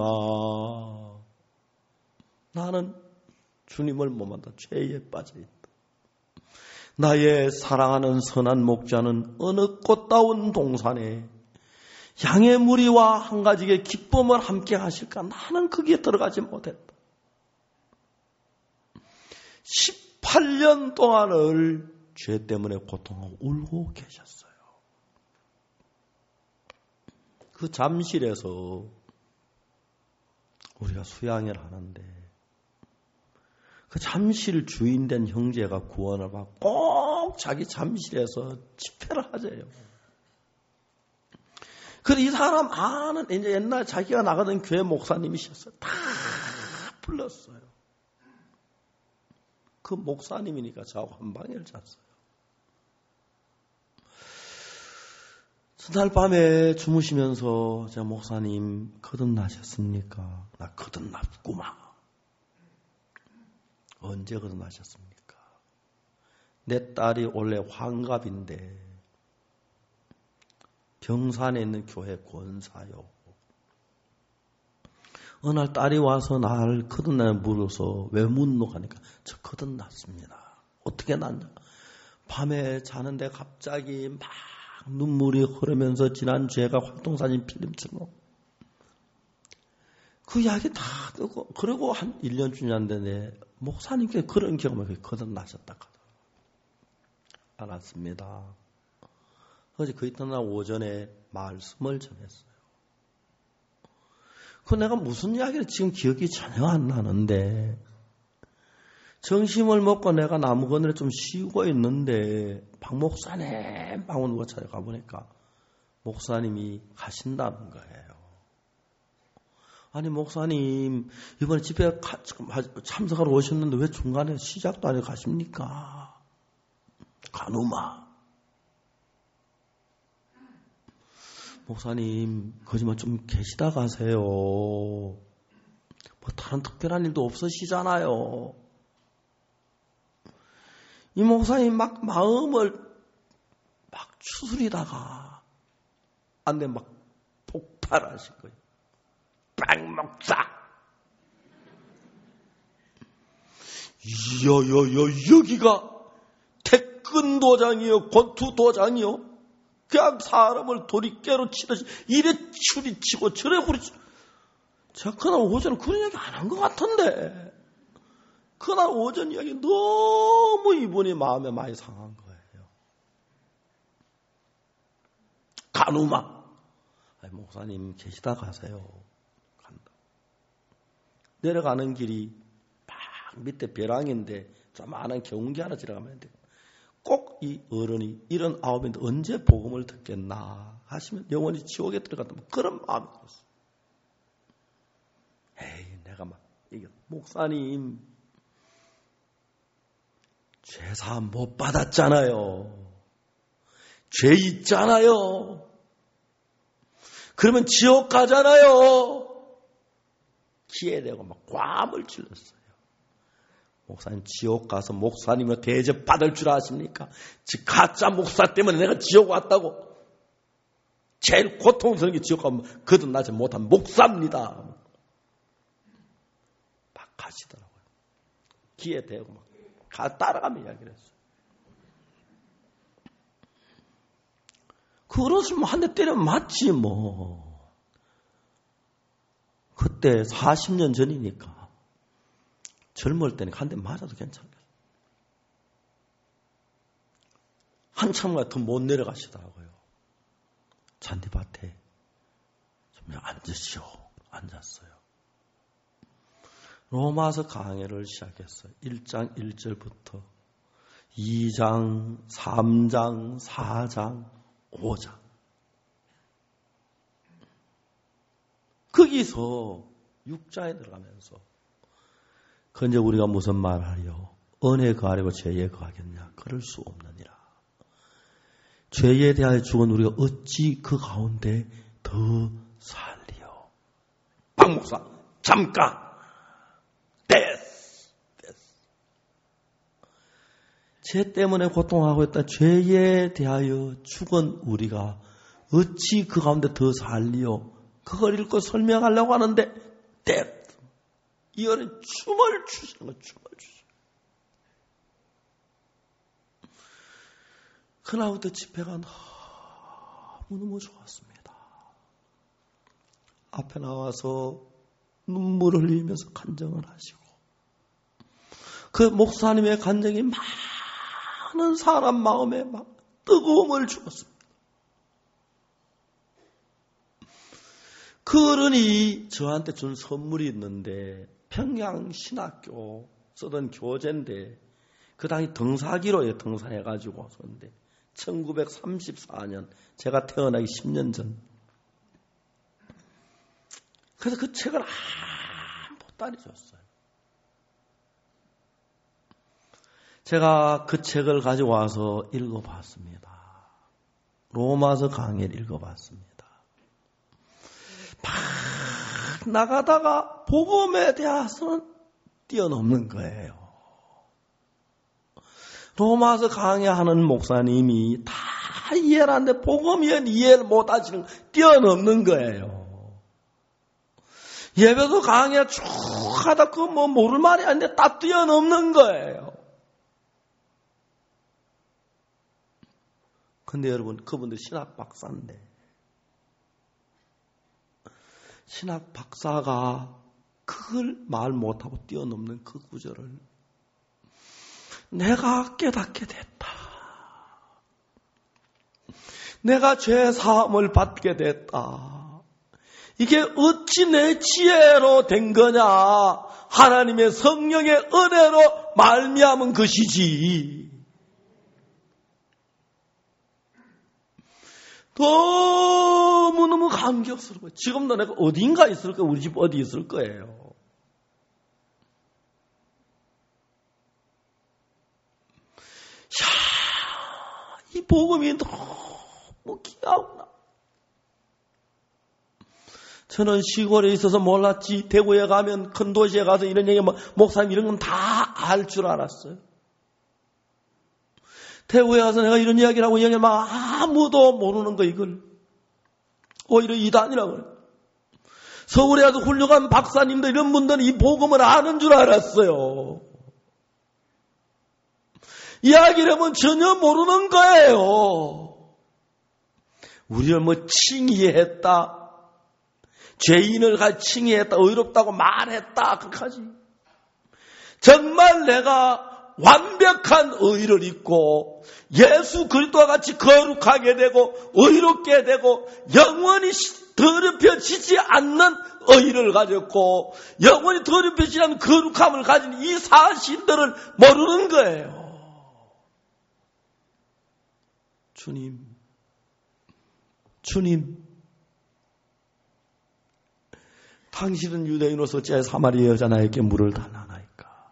나는 주님을 못 만나 죄에 빠져있다. 나의 사랑하는 선한 목자는 어느 꽃다운 동산에 양의 무리와 한 가지의 기쁨을 함께 하실까. 나는 거기에 들어가지 못했다. 십팔 년 동안을 죄 때문에 고통하고 울고 계셨어요. 그 잠실에서 우리가 수양회를 하는데 그 잠실 주인 된 형제가 구원을 받고 꼭 자기 잠실에서 집회를 하재요. 그래서 이 사람 아는 이제 옛날 자기가 나가던 교회 목사님이셨어요. 다 불렀어요. 그 목사님이니까 저하고 한 방에를 잤어요. 그날 밤에 주무시면서 제가 목사님 거듭나셨습니까? 나 거듭났구만. 언제 거듭나셨습니까? 내 딸이 원래 환갑인데 병산에 있는 교회 권사요. 어느 날 딸이 와서 날 거듭나 물어서 왜 묻노 하니까 저 거듭났습니다. 어떻게 났냐? 밤에 자는데 갑자기 막 눈물이 흐르면서 지난 죄가 활동사진 필름처럼 그 이야기 다 듣고 그리고 한 일 년쯤 됐는데 목사님께 그런 경험을 거듭나셨다 알았습니다. 어제 그 이튿날 오전에 말씀을 전했어요. 그 내가 무슨 이야기를 지금 기억이 전혀 안 나는데 정심을 먹고 내가 나무 그늘에 좀 쉬고 있는데 박 목사님 방을 누가 찾아가 보니까 목사님이 가신다는 거예요. 아니 목사님 이번에 집회 참석하러 오셨는데 왜 중간에 시작도 안 해 가십니까? 가누마. 목사님 거짓말 좀 계시다 가세요. 뭐 다른 특별한 일도 없으시잖아요. 이 목사님 막 마음을 막 추스리다가 안 돼 막 폭발하실 거예요. 빵 목사. 여여여 여기가 태권 도장이요, 권투 도장이요. 그냥 사람을 도리깨로 치듯이 이래 추리치고 저래 후리치고. 제가 그날 오전에 그런 이야기 안 한 것 같은데 그날 오전 이야기 너무 이분이 마음에 많이 상한 거예요. 간우마. 아니, 목사님 계시다 가세요. 간다. 내려가는 길이 막 밑에 벼랑인데 조그마한 경운기 하나 지나가면 돼요. 꼭 이 어른이 이런 아홉인데 언제 복음을 듣겠나 하시면 영원히 지옥에 들어갔다. 그런 마음이 들었어요. 에이, 내가 막 이게 목사님 죄사함 못 받았잖아요. 죄 있잖아요. 그러면 지옥 가잖아요. 기에 대고 막 꽐을 찔렀어요. 목사님 지옥 가서 목사님을 대접 받을 줄 아십니까? 즉 가짜 목사 때문에 내가 지옥 왔다고. 제일 고통스러운 게 지옥 가면 거듭나지 못한 목사입니다. 막 가시더라고요. 기에 대고 막 가 따라가며 이야기를 했어요. 그렇으면 한 대 때리면 맞지 뭐. 그때 사십 년 전이니까 젊을 때는 한 대 맞아도 괜찮겠어요. 한참간 더 못 내려가시더라고요. 잔디밭에 좀 앉으시오. 앉았어요. 로마서 강해를 시작했어요. 일 장 일 절부터 이 장, 삼 장, 사 장, 오 장. 거기서 육 장에 들어가면서 그런데 우리가 무슨 말하리요? 은혜에 거하려고 죄에 거하겠냐? 그럴 수 없느니라. 죄에 대하여 죽은 우리가 어찌 그 가운데 더 살리요? 박 목사 잠깐 됐어, 됐어. 죄 때문에 고통하고 있다. 죄에 대하여 죽은 우리가 어찌 그 가운데 더 살리요? 그걸 읽고 설명하려고 하는데 됐어. 이 어른 춤을 추시는 거예요. 춤을 추시는 거예요. 그날부터 집회가 너무너무 좋았습니다. 앞에 나와서 눈물을 흘리면서 간증을 하시고 그 목사님의 간증이 많은 사람 마음에 막 뜨거움을 주었습니다. 그 어른이 저한테 준 선물이 있는데 평양신학교 쓰던 교재인데 그 당시 등사기로에 등산해가지고 썼는데 천구백삼십사 년 제가 태어나기 십 년 전. 그래서 그 책을 한 보따리 줬어요. 제가 그 책을 가지고 와서 읽어봤습니다. 로마서 강해를 읽어봤습니다. 막 나가다가 복음에 대해서는 뛰어넘는 거예요. 로마서 강해하는 목사님이 다 이해를 하는데 복음이면 이해를 못하시는 뛰어넘는 거예요. 예배도 강해 쭉 하다 그 뭐 모를 말이 아닌데 딱 뛰어넘는 거예요. 근데 여러분 그분들 신학 박사인데 신학 박사가 그걸 말 못하고 뛰어넘는 그 구절을 내가 깨닫게 됐다. 내가 죄 사함을 받게 됐다. 이게 어찌 내 지혜로 된 거냐? 하나님의 성령의 은혜로 말미암은 것이지. 너무너무 감격스러워요. 지금도 내가 어딘가 있을 거예요. 우리 집 어디 있을 거예요. 야, 이 복음이 너무 귀하구나. 저는 시골에 있어서 몰랐지. 대구에 가면 큰 도시에 가서 이런 얘기, 뭐, 목사님 이런 건 다 알 줄 알았어요. 대구에 가서 내가 이런 이야기를 하고 이야기를 막 아무도 모르는 거 이걸. 오히려 이단이라고 그래요. 서울에 가서 훌륭한 박사님들 이런 분들은 이 복음을 아는 줄 알았어요. 이야기를 하면 전혀 모르는 거예요. 우리를 뭐 칭의했다, 죄인을 가 칭의했다, 의롭다고 말했다, 그렇게 하지. 정말 내가 완벽한 의를 입고 예수 그리스도와 같이 거룩하게 되고 의롭게 되고 영원히 더럽혀지지 않는 의를 가졌고 영원히 더럽혀지지 않는 거룩함을 가진 이 사실들을 모르는 거예요. 주님, 주님, 당신은 유대인으로서 어찌하여 사마리아 여자 나에게 물을 달라나이까?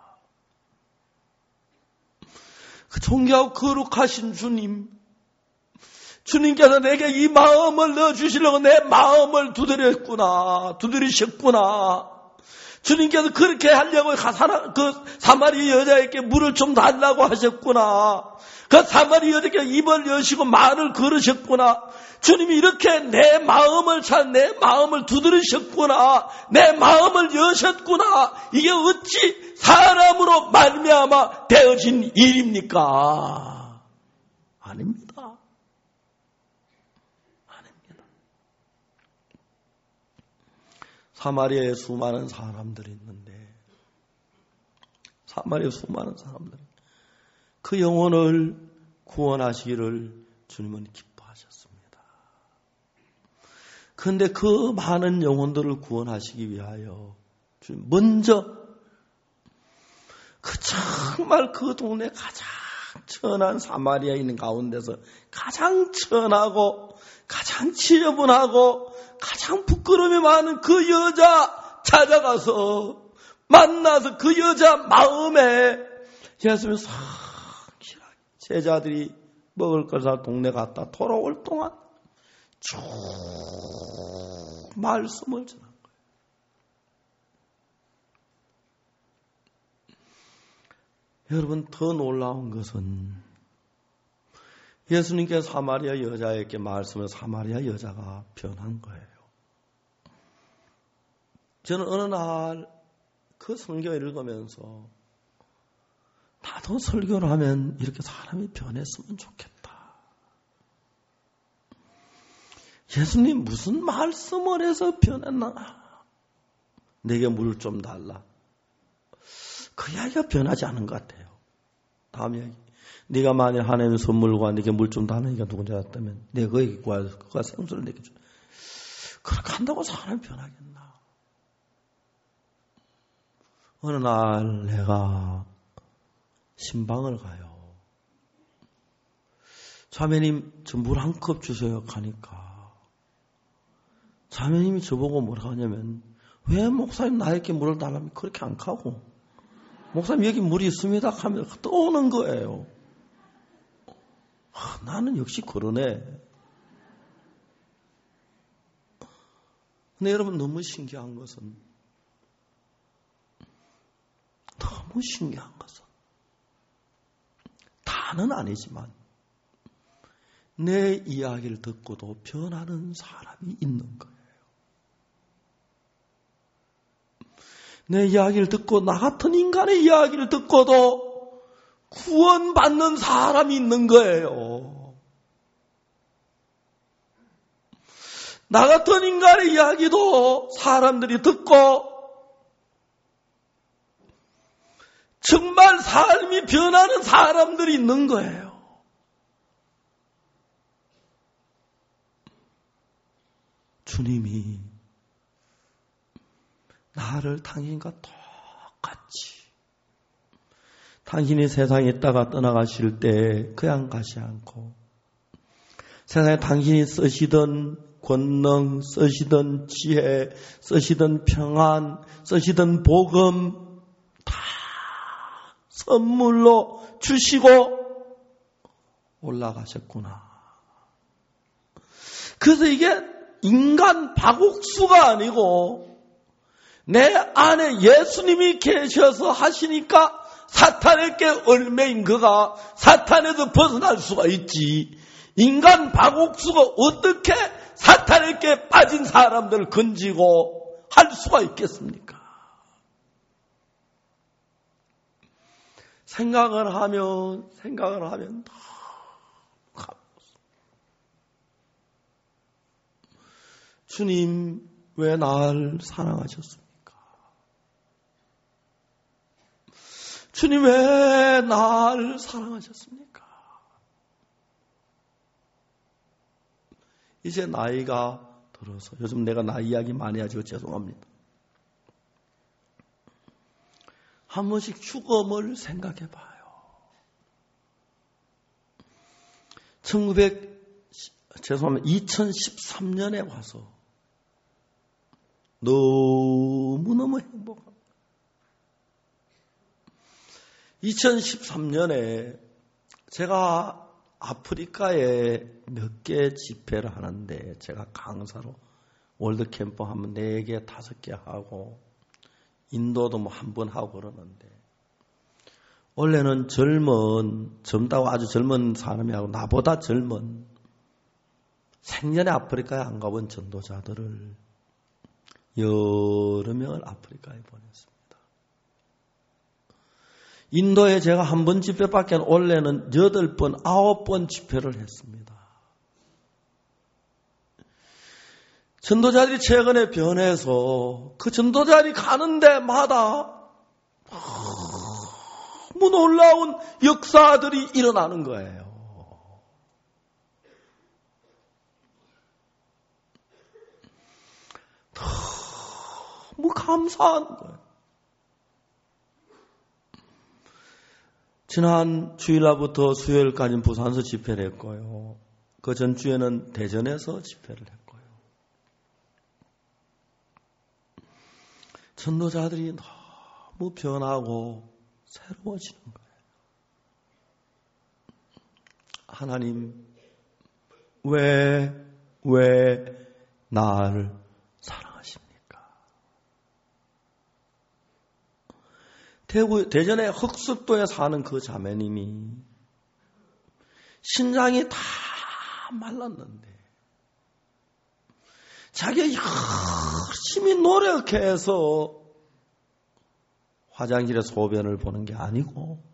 그 존귀하고 거룩하신 주님, 주님께서 내게 이 마음을 넣어주시려고 내 마음을 두드렸구나, 두드리셨구나. 주님께서 그렇게 하려고 그 사마리아 여자에게 물을 좀 달라고 하셨구나. 그 사마리아 여자에게 입을 여시고 말을 걸으셨구나. 주님이 이렇게 내 마음을 참 내 마음을 두드리셨구나. 내 마음을 여셨구나. 이게 어찌 사람으로 말미암아 되어진 일입니까? 아닙니다. 아닙니다. 사마리아에 수많은 사람들이 있는데 사마리아에 수많은 사람들 그 영혼을 구원하시기를 주님은 기뻐하셨습니다. 그런데 그 많은 영혼들을 구원하시기 위하여 주님 먼저 그 정말 그 동네 가장 천한 사마리아인 가운데서 가장 천하고 가장 지저분하고 가장 부끄러움이 많은 그 여자 찾아가서 만나서 그 여자 마음에 예수님이 성실하게 제자들이 먹을 것을 동네 갔다 돌아올 동안 쭉 말씀을 전한 거예요. 여러분, 더 놀라운 것은 예수님께서 사마리아 여자에게 말씀을 사마리아 여자가 변한 거예요. 저는 어느 날 그 성경 읽으면서 나도 설교를 하면 이렇게 사람이 변했으면 좋겠다. 예수님 무슨 말씀을 해서 변했나? 내게 물을 좀 달라. 그 이야기가 변하지 않은 것 같아요. 다음 이야기. 네가 만일 하나님의 선물과 네게 물 좀 달라는 이가 누군지 알았다면 내가 그에게 구하여서 그가 생수를 내게 줘. 그렇게 한다고 사람이 변하겠나? 어느 날 내가 신방을 가요. 자매님, 저 물 한 컵 주세요. 가니까 자매님이 저보고 뭐라 하냐면 왜 목사님 나에게 물을 달라면 그렇게 안 가고 목사님 여기 물이 있습니다 하면 떠오는 거예요. 아, 나는 역시 그러네. 근데 여러분 너무 신기한 것은 너무 신기한 것은 다는 아니지만 내 이야기를 듣고도 변하는 사람이 있는 거예요. 내 이야기를 듣고 나 같은 인간의 이야기를 듣고도 구원받는 사람이 있는 거예요. 나 같은 인간의 이야기도 사람들이 듣고 정말 삶이 변하는 사람들이 있는 거예요. 주님이 나를 당신과 똑같이 당신이 세상에 있다가 떠나가실 때 그냥 가지 않고 세상에 당신이 쓰시던 권능, 쓰시던 지혜, 쓰시던 평안, 쓰시던 복음 다 선물로 주시고 올라가셨구나. 그래서 이게 인간 박옥수가 아니고 내 안에 예수님이 계셔서 하시니까 사탄에게 얽매인 그가 사탄에서 벗어날 수가 있지. 인간 박옥수가 어떻게 사탄에게 빠진 사람들을 건지고 할 수가 있겠습니까? 생각을 하면 생각을 하면 주님 왜 날 사랑하셨습니까? 주님 왜 날 사랑하셨습니까? 이제 나이가 들어서, 요즘 내가 나이 이야기 많이 하지고 죄송합니다. 한 번씩 죽음을 생각해 봐요. 천구백, 죄송합니다. 이천십삼 년에 와서 너무너무 행복합니다. 이천십삼 년에 제가 아프리카에 몇 개 집회를 하는데 제가 강사로 월드캠프 하면 네 개, 다섯 개 하고 인도도 뭐 한 번 하고 그러는데 원래는 젊은, 젊다고 아주 젊은 사람이 하고 나보다 젊은 생전에 아프리카에 안 가본 전도자들을 여러 명을 아프리카에 보냈습니다. 인도에 제가 한 번 집회밖에 원래는 여덟 번, 아홉 번 집회를 했습니다. 전도자들이 최근에 변해서 그 전도자들이 가는 데마다 너무 놀라운 역사들이 일어나는 거예요. 너무 감사한 거예요. 지난 주일날부터 수요일까지는 부산에서 집회를 했고요. 그 전주에는 대전에서 집회를 했고요. 전도자들이 너무 변하고 새로워지는 거예요. 하나님, 왜, 왜 나를 사랑하십니까? 대구, 대전의 흑석도에 사는 그 자매님이 신장이 다 말랐는데 자기가 열심히 노력해서 화장실에 소변을 보는 게 아니고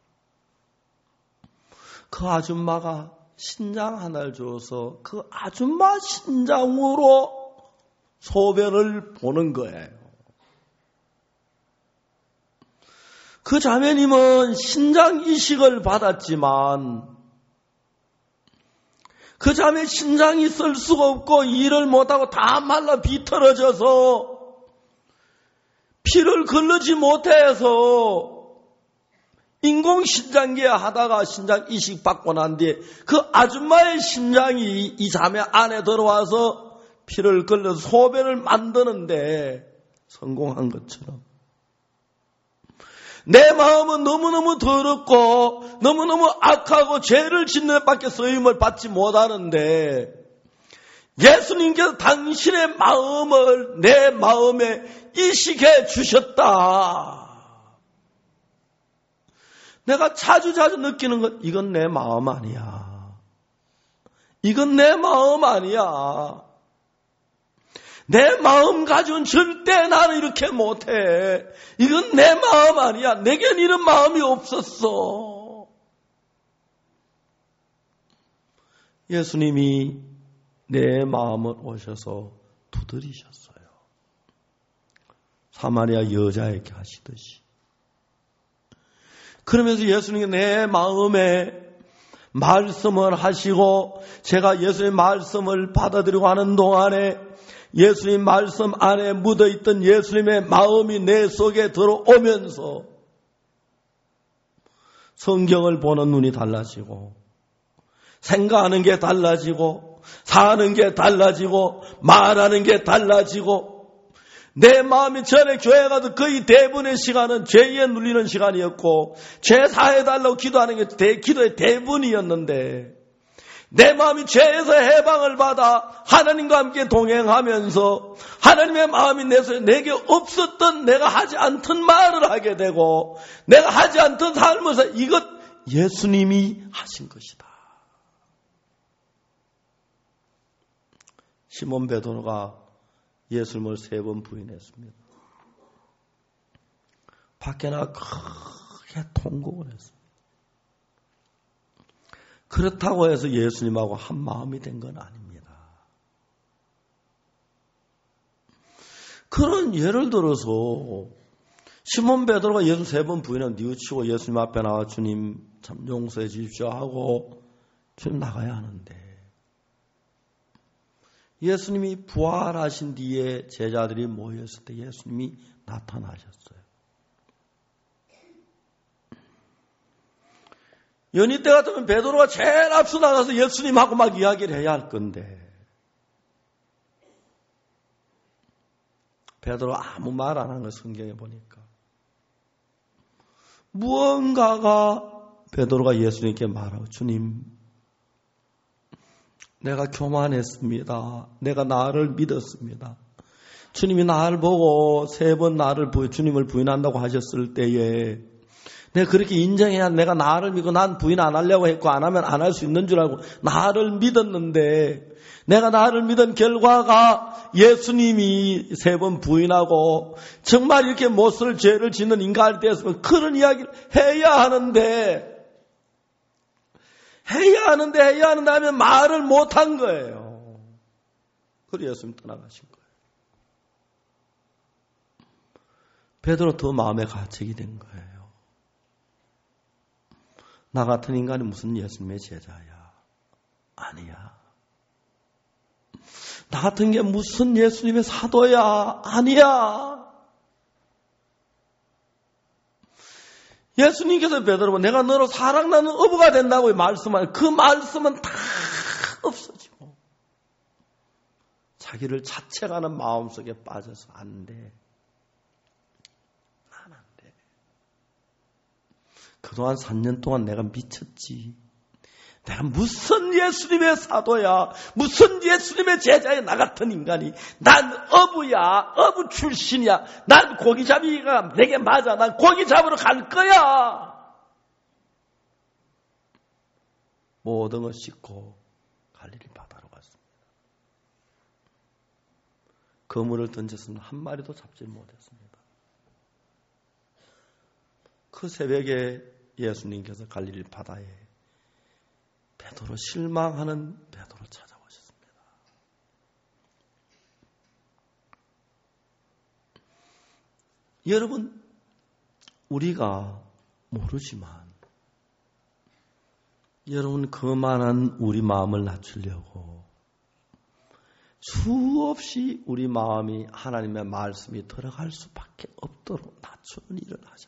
그 아줌마가 신장 하나를 줘서 그 아줌마 신장으로 소변을 보는 거예요. 그 자매님은 신장 이식을 받았지만 그 자매 신장이 쓸 수가 없고 일을 못하고 다 말라 비틀어져서 피를 걸르지 못해서 인공신장계 하다가 신장 이식 받고 난 뒤에 그 아줌마의 신장이 이 자매 안에 들어와서 피를 걸러서 소변을 만드는데 성공한 것처럼 내 마음은 너무너무 더럽고 너무너무 악하고 죄를 짓는 밖에 쓰임을 받지 못하는데 예수님께서 당신의 마음을 내 마음에 이식해 주셨다. 내가 자주자주 느끼는 것, 이건 내 마음 아니야. 이건 내 마음 아니야. 내 마음 가지고는 절대 나는 이렇게 못해. 이건 내 마음 아니야. 내겐 이런 마음이 없었어. 예수님이 내 마음을 오셔서 두드리셨어요. 사마리아 여자에게 하시듯이. 그러면서 예수님이 내 마음에 말씀을 하시고 제가 예수님의 말씀을 받아들이고 하는 동안에 예수님 말씀 안에 묻어있던 예수님의 마음이 내 속에 들어오면서 성경을 보는 눈이 달라지고 생각하는 게 달라지고 사는 게 달라지고 말하는 게 달라지고 내 마음이 전에 교회 가도 거의 대부분의 시간은 죄에 눌리는 시간이었고 죄 사해달라고 기도하는 게 대, 기도의 대부분이었는데 내 마음이 죄에서 해방을 받아 하나님과 함께 동행하면서 하나님의 마음이 내 속에 내게 없었던 내가 하지 않던 말을 하게 되고 내가 하지 않던 삶을 살 이것 예수님이 하신 것이다. 시몬 베드로가 예수님을 세 번 부인했습니다. 밖에 나가 크게 통곡을 했습니다. 그렇다고 해서 예수님하고 한 마음이 된 건 아닙니다. 그런 예를 들어서 시몬 베드로가 예수 세 번 부인하고 뉘우치고 예수님 앞에 나와 주님 참 용서해 주십시오 하고 주님 나가야 하는데 예수님이 부활하신 뒤에 제자들이 모였을 때 예수님이 나타나셨어요. 연희 때 같으면 베드로가 제일 앞서 나가서 예수님하고 막 이야기를 해야 할 건데 베드로 아무 말 안 한 거 성경에 보니까 무언가가 베드로가 예수님께 말하고 주님 내가 교만했습니다. 내가 나를 믿었습니다. 주님이 나를 보고 세 번 나를 부, 주님을 부인한다고 하셨을 때에 내가 그렇게 인정해야 내가 나를 믿고 난 부인 안 하려고 했고 안 하면 안 할 수 있는 줄 알고 나를 믿었는데 내가 나를 믿은 결과가 예수님이 세 번 부인하고 정말 이렇게 못쓸 죄를 짓는 인간이 되었으면 그런 이야기를 해야 하는데 해야 하는데 해야 하는데 하면 말을 못한 거예요. 그래서 예수님 떠나가신 거예요. 베드로 더 마음에 가책이 된 거예요. 나 같은 인간이 무슨 예수님의 제자야? 아니야. 나 같은 게 무슨 예수님의 사도야? 아니야. 예수님께서 베드로가 내가 너로 사랑나는 어부가 된다고 말씀하는 그 말씀은 다 없어지고 자기를 자책하는 마음속에 빠져서 안 돼. 안 안 돼. 그동안 삼 년 동안 내가 미쳤지. 내가 무슨 예수님의 사도야, 무슨 예수님의 제자야, 나 같은 인간이. 난 어부야, 어부 출신이야. 난 고기잡이가 내게 맞아. 난 고기 잡으러 갈 거야. 모든 걸 씻고 갈릴리 바다로 갔습니다. 그물을 던졌으면 한 마리도 잡지 못했습니다. 그 새벽에 예수님께서 갈릴리 바다에 베드로 실망하는 베드로 찾아오셨습니다. 여러분, 우리가 모르지만 여러분 그만한 우리 마음을 낮추려고 수없이 우리 마음이 하나님의 말씀이 들어갈 수밖에 없도록 낮추는 일을 하셨고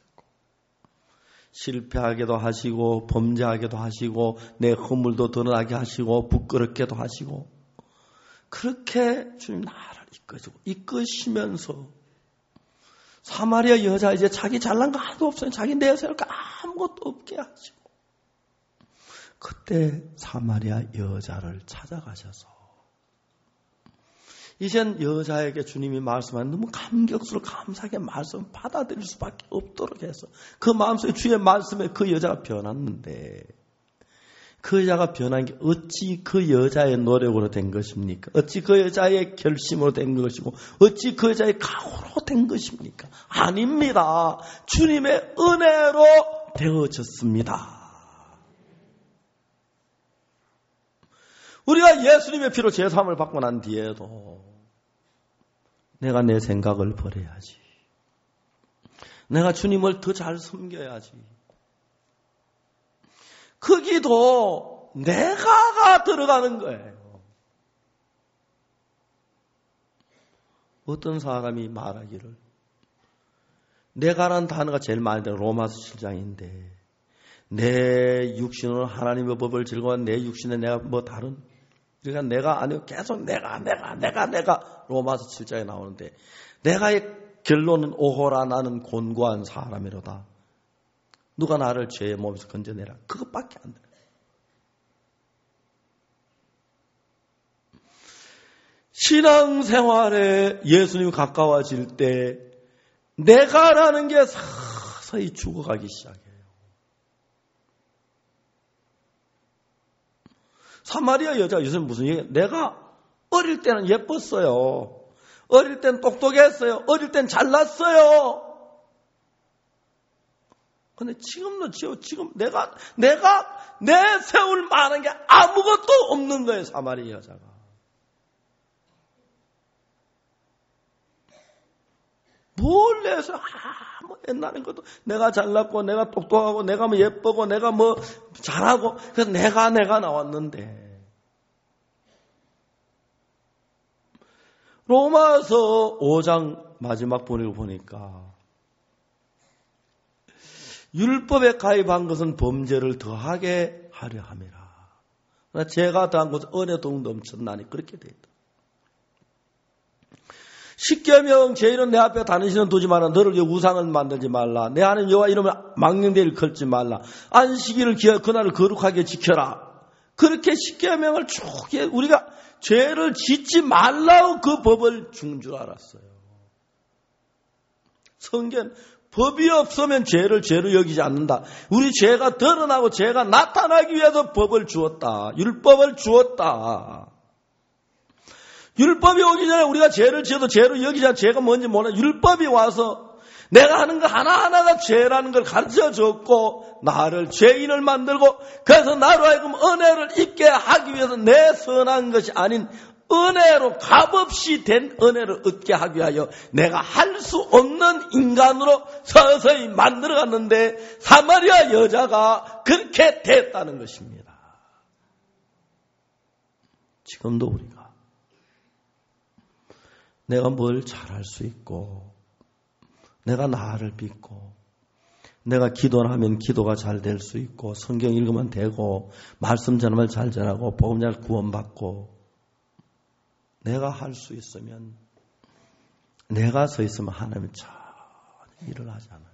실패하게도 하시고 범죄하게도 하시고 내 허물도 드러나게 하시고 부끄럽게도 하시고 그렇게 주님 나를 이끌어주고 이끄시면서 사마리아 여자 이제 자기 잘난 거 하나도 없어요. 자기 내세울 거 아무것도 없게 하시고 그때 사마리아 여자를 찾아가셔서 이젠 여자에게 주님이 말씀하는 너무 감격스러워 감사하게 말씀을 받아들일 수밖에 없도록 해서 그 마음속에 주의 말씀에 그 여자가 변했는데 그 여자가 변한 게 어찌 그 여자의 노력으로 된 것입니까? 어찌 그 여자의 결심으로 된 것이고 어찌 그 여자의 각오로 된 것입니까? 아닙니다. 주님의 은혜로 되어졌습니다. 우리가 예수님의 피로 제사함을 받고 난 뒤에도 내가 내 생각을 버려야지. 내가 주님을 더 잘 섬겨야지. 그 기도 내가가 들어가는 거예요. 어떤 사람이 말하기를 내가라는 단어가 제일 많이 들어 로마서 칠 장인데 내 육신으로 하나님의 법을 즐거워한 내 육신에 내가 뭐 다른 그러니까 내가 아니고 계속 내가 내가 내가 내가 로마서 칠 장에 나오는데 내가의 결론은 오호라 나는 곤고한 사람이로다. 누가 나를 죄의 몸에서 건져내라. 그것밖에 안 돼. 신앙생활에 예수님 가까워질 때 내가라는 게 서서히 죽어가기 시작해요. 사마리아 여자 요즘 무슨 얘기야? 내가 어릴 때는 예뻤어요. 어릴 땐 똑똑했어요. 어릴 땐 잘났어요. 근데 지금도 지금 내가 내가 내세울 만한 게 아무것도 없는 거예요. 사마리아 여자가. 뭘 내서, 아, 뭐 옛날엔 것도 내가 잘났고, 내가 똑똑하고, 내가 뭐 예쁘고, 내가 뭐 잘하고, 그래서 내가, 내가 나왔는데. 로마서 오 장 마지막 본을 보니까, 율법에 가입한 것은 범죄를 더하게 하려 함이라. 죄가 더한 것은 은혜 더욱 넘쳤나니 그렇게 돼 있다. 십계명 제일은 내 앞에 다른 신은 두지 마라. 너를 위해 우상을 만들지 말라. 내 하나님 여호와 이름을 망령되이 걸지 말라. 안식일을 기하 그날을 거룩하게 지켜라. 그렇게 십계명을 쭉 우리가 죄를 짓지 말라고 그 법을 준 줄 알았어요. 성경 법이 없으면 죄를 죄로 여기지 않는다. 우리 죄가 드러나고 죄가 나타나기 위해서 법을 주었다. 율법을 주었다. 율법이 오기 전에 우리가 죄를 지어도 죄로 여기지 않아. 죄가 뭔지 몰라. 율법이 와서 내가 하는 거 하나하나가 죄라는 걸 가르쳐줬고 나를 죄인을 만들고 그래서 나로 하여금 은혜를 입게 하기 위해서 내 선한 것이 아닌 은혜로 값없이 된 은혜를 얻게 하기 위하여 내가 할 수 없는 인간으로 서서히 만들어갔는데 사마리아 여자가 그렇게 됐다는 것입니다. 지금도 우리가 내가 뭘 잘할 수 있고 내가 나를 믿고 내가 기도를 하면 기도가 잘 될 수 있고 성경 읽으면 되고 말씀 전하면 잘 전하고 복음 잘 구원받고 내가 할 수 있으면 내가 서 있으면 하나님은 잘 일을 하잖아요.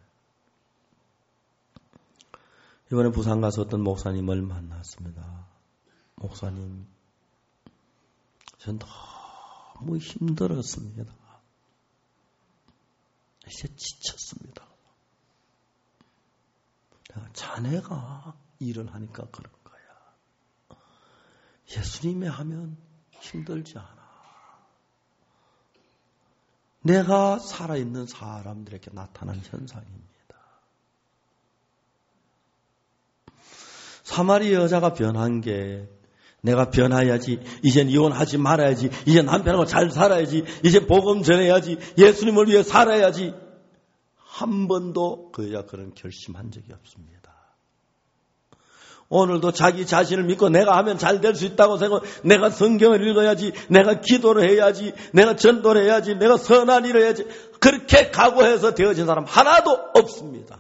이번에 부산 가서 어떤 목사님을 만났습니다. 목사님, 전 너무 힘들었습니다. 이제 지쳤습니다. 자네가 일을 하니까 그런 거야. 예수님이 하면 힘들지 않아. 내가 살아있는 사람들에게 나타난 현상입니다. 사마리아 여자가 변한 게 내가 변해야지, 이젠 이혼하지 말아야지, 이제 남편하고 잘 살아야지, 이제 복음 전해야지, 예수님을 위해 살아야지. 한 번도 그 여자 그런 결심한 적이 없습니다. 오늘도 자기 자신을 믿고 내가 하면 잘 될 수 있다고 생각하고 내가 성경을 읽어야지, 내가 기도를 해야지, 내가 전도를 해야지, 내가 선한 일을 해야지 그렇게 각오해서 되어진 사람 하나도 없습니다.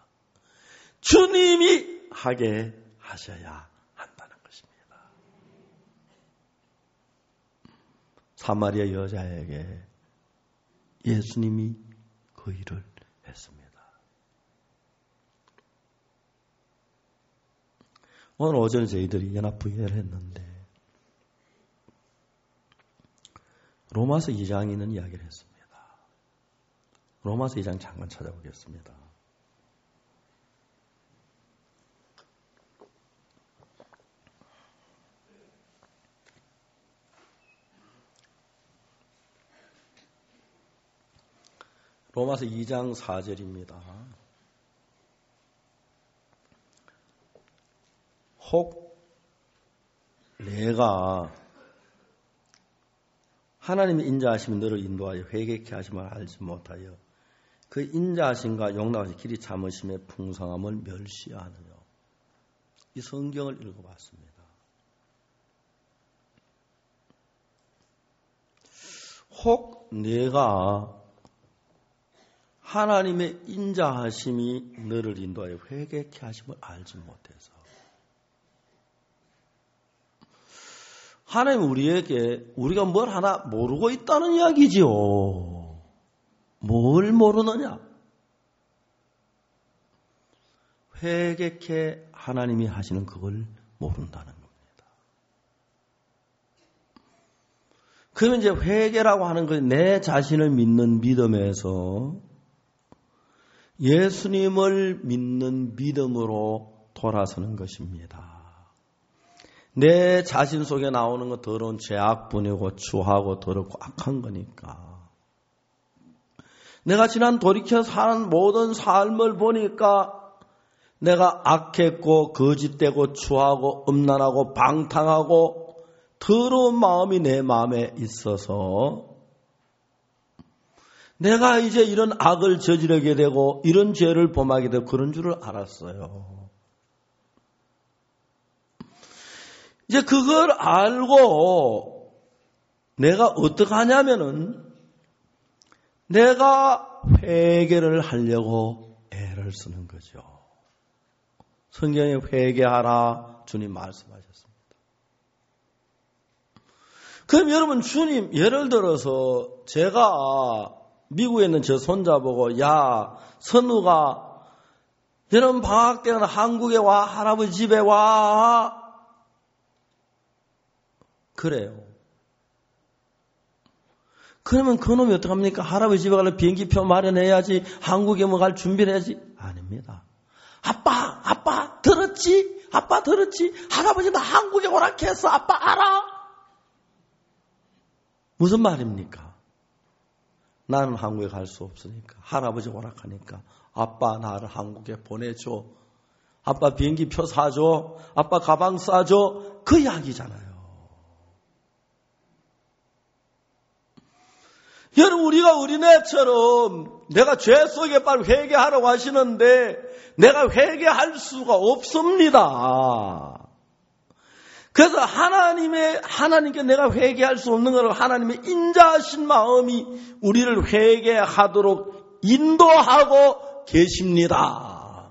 주님이 하게 하셔야 한다는 것입니다. 사마리아 여자에게 예수님이 그 일을 했습니다. 오늘 오전에 저희들이 연합부회를 했는데 로마서 이 장에 있는 이야기를 했습니다. 로마서 이 장 잠깐 찾아보겠습니다. 로마서 이 장 사 절입니다. 혹 내가 하나님의 인자하심이 너를 인도하여 회개케 하심을 알지 못하여 그 인자하심과 용납하신 길이 참으심의 풍성함을 멸시하느냐. 이 성경을 읽어봤습니다. 혹 내가 하나님의 인자하심이 너를 인도하여 회개케 하심을 알지 못해서 하나님 우리에게 우리가 뭘 하나 모르고 있다는 이야기지요. 뭘 모르느냐? 회개케 하나님이 하시는 그걸 모른다는 겁니다. 그러면 이제 회개라고 하는 건 내 자신을 믿는 믿음에서 예수님을 믿는 믿음으로 돌아서는 것입니다. 내 자신 속에 나오는 건 더러운 죄악뿐이고 추하고 더럽고 악한 거니까. 내가 지난 돌이켜 사는 모든 삶을 보니까 내가 악했고 거짓되고 추하고 음란하고 방탕하고 더러운 마음이 내 마음에 있어서 내가 이제 이런 악을 저지르게 되고 이런 죄를 범하게 되고 그런 줄을 알았어요. 이제 그걸 알고 내가 어떻게 하냐면은 내가 회개를 하려고 애를 쓰는 거죠. 성경에 회개하라 주님 말씀하셨습니다. 그럼 여러분 주님 예를 들어서 제가 미국에 있는 저 손자 보고 야 선우가 여러분 방학 때는 한국에 와 할아버지 집에 와 그래요. 그러면 그놈이 어떡합니까? 할아버지 집에 가려면 비행기표 마련해야지 한국에 뭐 갈 준비를 해야지. 아닙니다. 아빠 아빠 들었지? 아빠 들었지? 할아버지 나 한국에 오라 했어. 아빠 알아? 무슨 말입니까? 나는 한국에 갈 수 없으니까 할아버지 오락하니까 아빠 나를 한국에 보내줘. 아빠 비행기표 사줘. 아빠 가방 싸줘. 그 이야기잖아요. 여러분 우리가 어린애처럼 내가 죄 속에 빨리 회개하라고 하시는데 내가 회개할 수가 없습니다. 그래서 하나님의, 하나님께 내가 회개할 수 없는 것을 하나님의 인자하신 마음이 우리를 회개하도록 인도하고 계십니다.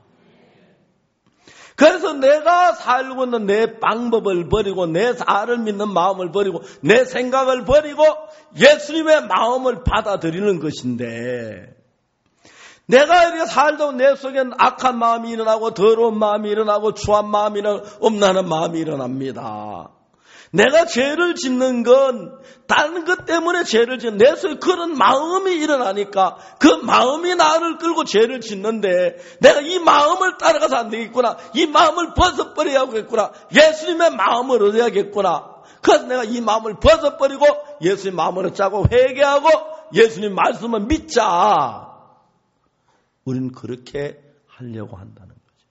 그래서 내가 살고 있는 내 방법을 버리고 내 나를 믿는 마음을 버리고 내 생각을 버리고 예수님의 마음을 받아들이는 것인데 내가 이렇게 살다 내 속엔 악한 마음이 일어나고 더러운 마음이 일어나고 추한 마음이 일어나고 엄나는 마음이 일어납니다. 내가 죄를 짓는 건 다른 것 때문에 죄를 짓는 내 속에 그런 마음이 일어나니까 그 마음이 나를 끌고 죄를 짓는데 내가 이 마음을 따라가서 안 되겠구나. 이 마음을 벗어버려야겠구나. 예수님의 마음을 얻어야겠구나. 그래서 내가 이 마음을 벗어버리고 예수님 마음으로 짜고 회개하고 예수님 말씀을 믿자. 우리는 그렇게 하려고 한다는 거죠.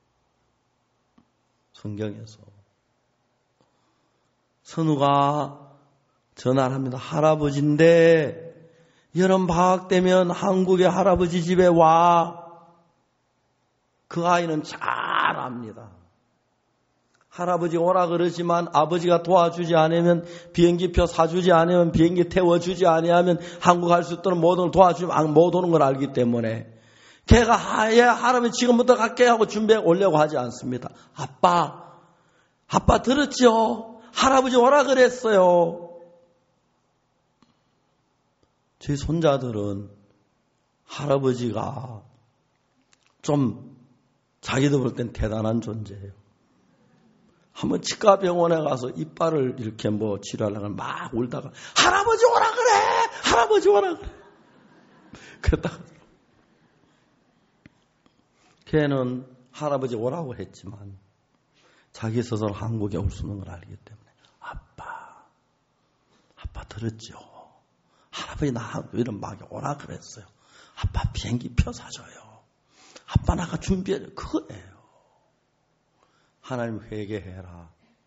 성경에서 선우가 전화를 합니다. 할아버지인데 여름 방학 되면 한국의 할아버지 집에 와. 그 아이는 잘 압니다. 할아버지 오라 그러지만 아버지가 도와주지 않으면 비행기표 사주지 않으면 비행기 태워주지 않으면 한국 갈 수 있도록 모든 걸 도와주면 못 오는 걸 알기 때문에 걔가 예, 할아버지 지금부터 갈게 하고 준비해 오려고 하지 않습니다. 아빠, 아빠 들었죠? 할아버지 오라 그랬어요. 저희 손자들은 할아버지가 좀 자기도 볼 땐 대단한 존재예요. 한번 치과 병원에 가서 이빨을 이렇게 뭐 치료하려고 막 울다가 할아버지 오라 그래! 할아버지 오라 그래! 그랬다가 걔는 할아버지 오라고 했지만 자기 스스로 한국에 올 수 있는 걸 알기 때문에 아빠, 아빠 들었죠? 할아버지 나 이런 막에 오라 그랬어요. 아빠 비행기 표 사줘요. 아빠 나가 준비해. 그거예요. 하나님 회개해라.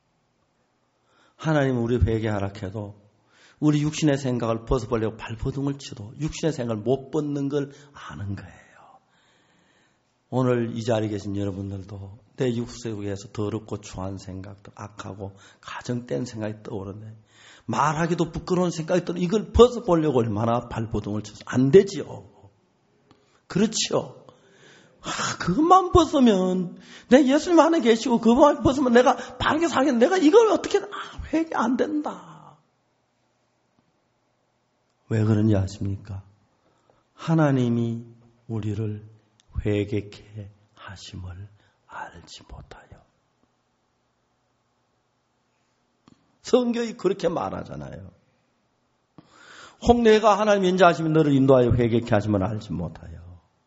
하나님 우리 회개하라 해도 우리 육신의 생각을 벗어버리려고 발버둥을 치도 육신의 생각을 못 벗는 걸 아는 거예요. 오늘 이 자리에 계신 여러분들도 내 육세에서 더럽고 추한 생각들, 악하고 가정된 생각이 떠오르네. 말하기도 부끄러운 생각이 떠오르네. 이걸 벗어보려고 얼마나 발버둥을 쳐서 안 되지요. 그렇죠. 아, 그것만 벗으면 내 예수님 안에 계시고 그것만 벗으면 내가 바르게 살겠는데 내가 이걸 어떻게 아, 회개 안 된다. 왜 그런지 아십니까? 하나님이 우리를 회개케 하심을 알지 못하여. 성경이 그렇게 말하잖아요. 혹 내가 하나님 인자하심이 너를 인도하여 회개케 하심을 알지 못하여.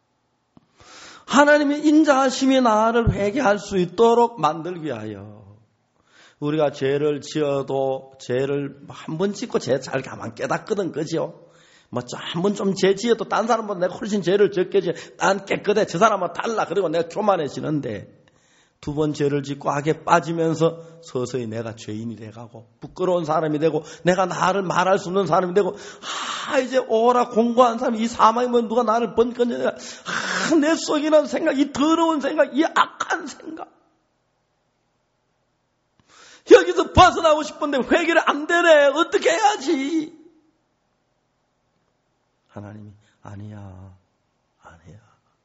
하나님의 인자하심이 나를 회개할 수 있도록 만들기 위하여 우리가 죄를 지어도 죄를 한 번 짓고 죄 잘 가만 깨닫거든, 그죠? 뭐 한 번 좀 죄 지어도 딴 사람보다 내가 훨씬 죄를 적게 지어 난 깨끗해, 저 사람은 달라. 그리고 내가 교만해지는데 두 번 죄를 짓고 악에 빠지면서 서서히 내가 죄인이 돼가고 부끄러운 사람이 되고 내가 나를 말할 수 없는 사람이 되고 아 이제 오라 공부한 사람이 이 사망이면 누가 나를 번건져 아, 내 속이라는 생각, 이 더러운 생각, 이 악한 생각 여기서 벗어나고 싶은데 회개를 안 되네. 어떻게 해야지? 하나님이 아니야, 아니야.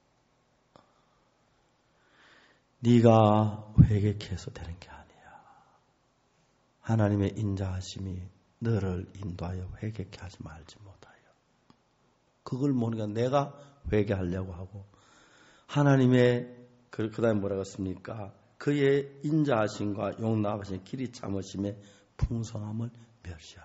네가 회개해서 되는 게 아니야. 하나님의 인자하심이 너를 인도하여 회개케 하지 말지 못하여. 그걸 모르니까 내가 회개하려고 하고 하나님의 그 다음에 뭐라고 했습니까? 그의 인자하심과 용납하심 길이 참으심의 풍성함을 멸시하느냐.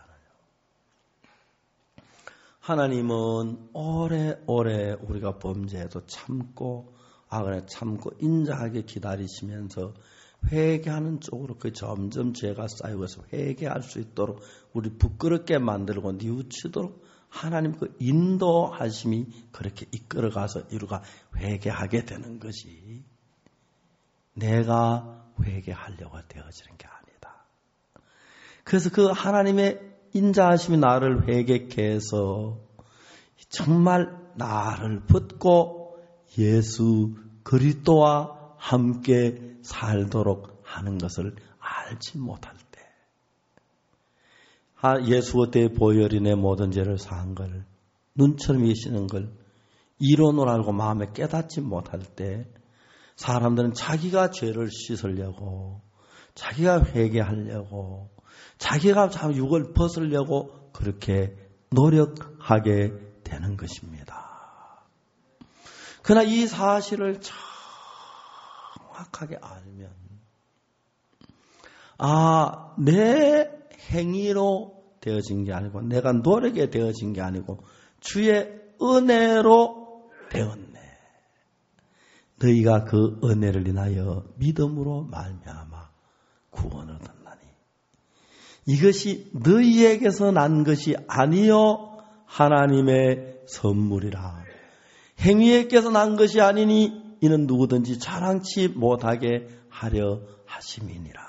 하나님은 오래오래 우리가 범죄해도 참고 악을 참고 인자하게 기다리시면서 회개하는 쪽으로 그 점점 죄가 쌓이고 해서 회개할 수 있도록 우리 부끄럽게 만들고 뉘우치도록 하나님 그 인도하심이 그렇게 이끌어가서 이루가 회개하게 되는 것이 내가 회개하려고 되어지는 게 아니다. 그래서 그 하나님의 인자하심이 나를 회개케 해서 정말 나를 붙고 예수 그리스도와 함께 살도록 하는 것을 알지 못할 때 예수 그때의 보혈인의 모든 죄를 사한 걸 눈처럼 계시는 걸 이론으로 알고 마음에 깨닫지 못할 때 사람들은 자기가 죄를 씻으려고 자기가 회개하려고 자기가 참 육을 벗으려고 그렇게 노력하게 되는 것입니다. 그러나 이 사실을 정확하게 알면 아, 내 행위로 되어진 게 아니고 내가 노력에 되어진 게 아니고 주의 은혜로 되었네. 너희가 그 은혜를 인하여 믿음으로 말미암아 구원을 얻었나니 이것이 너희에게서 난 것이 아니요 하나님의 선물이라. 행위에게서 난 것이 아니니 이는 누구든지 자랑치 못하게 하려 하심이니라.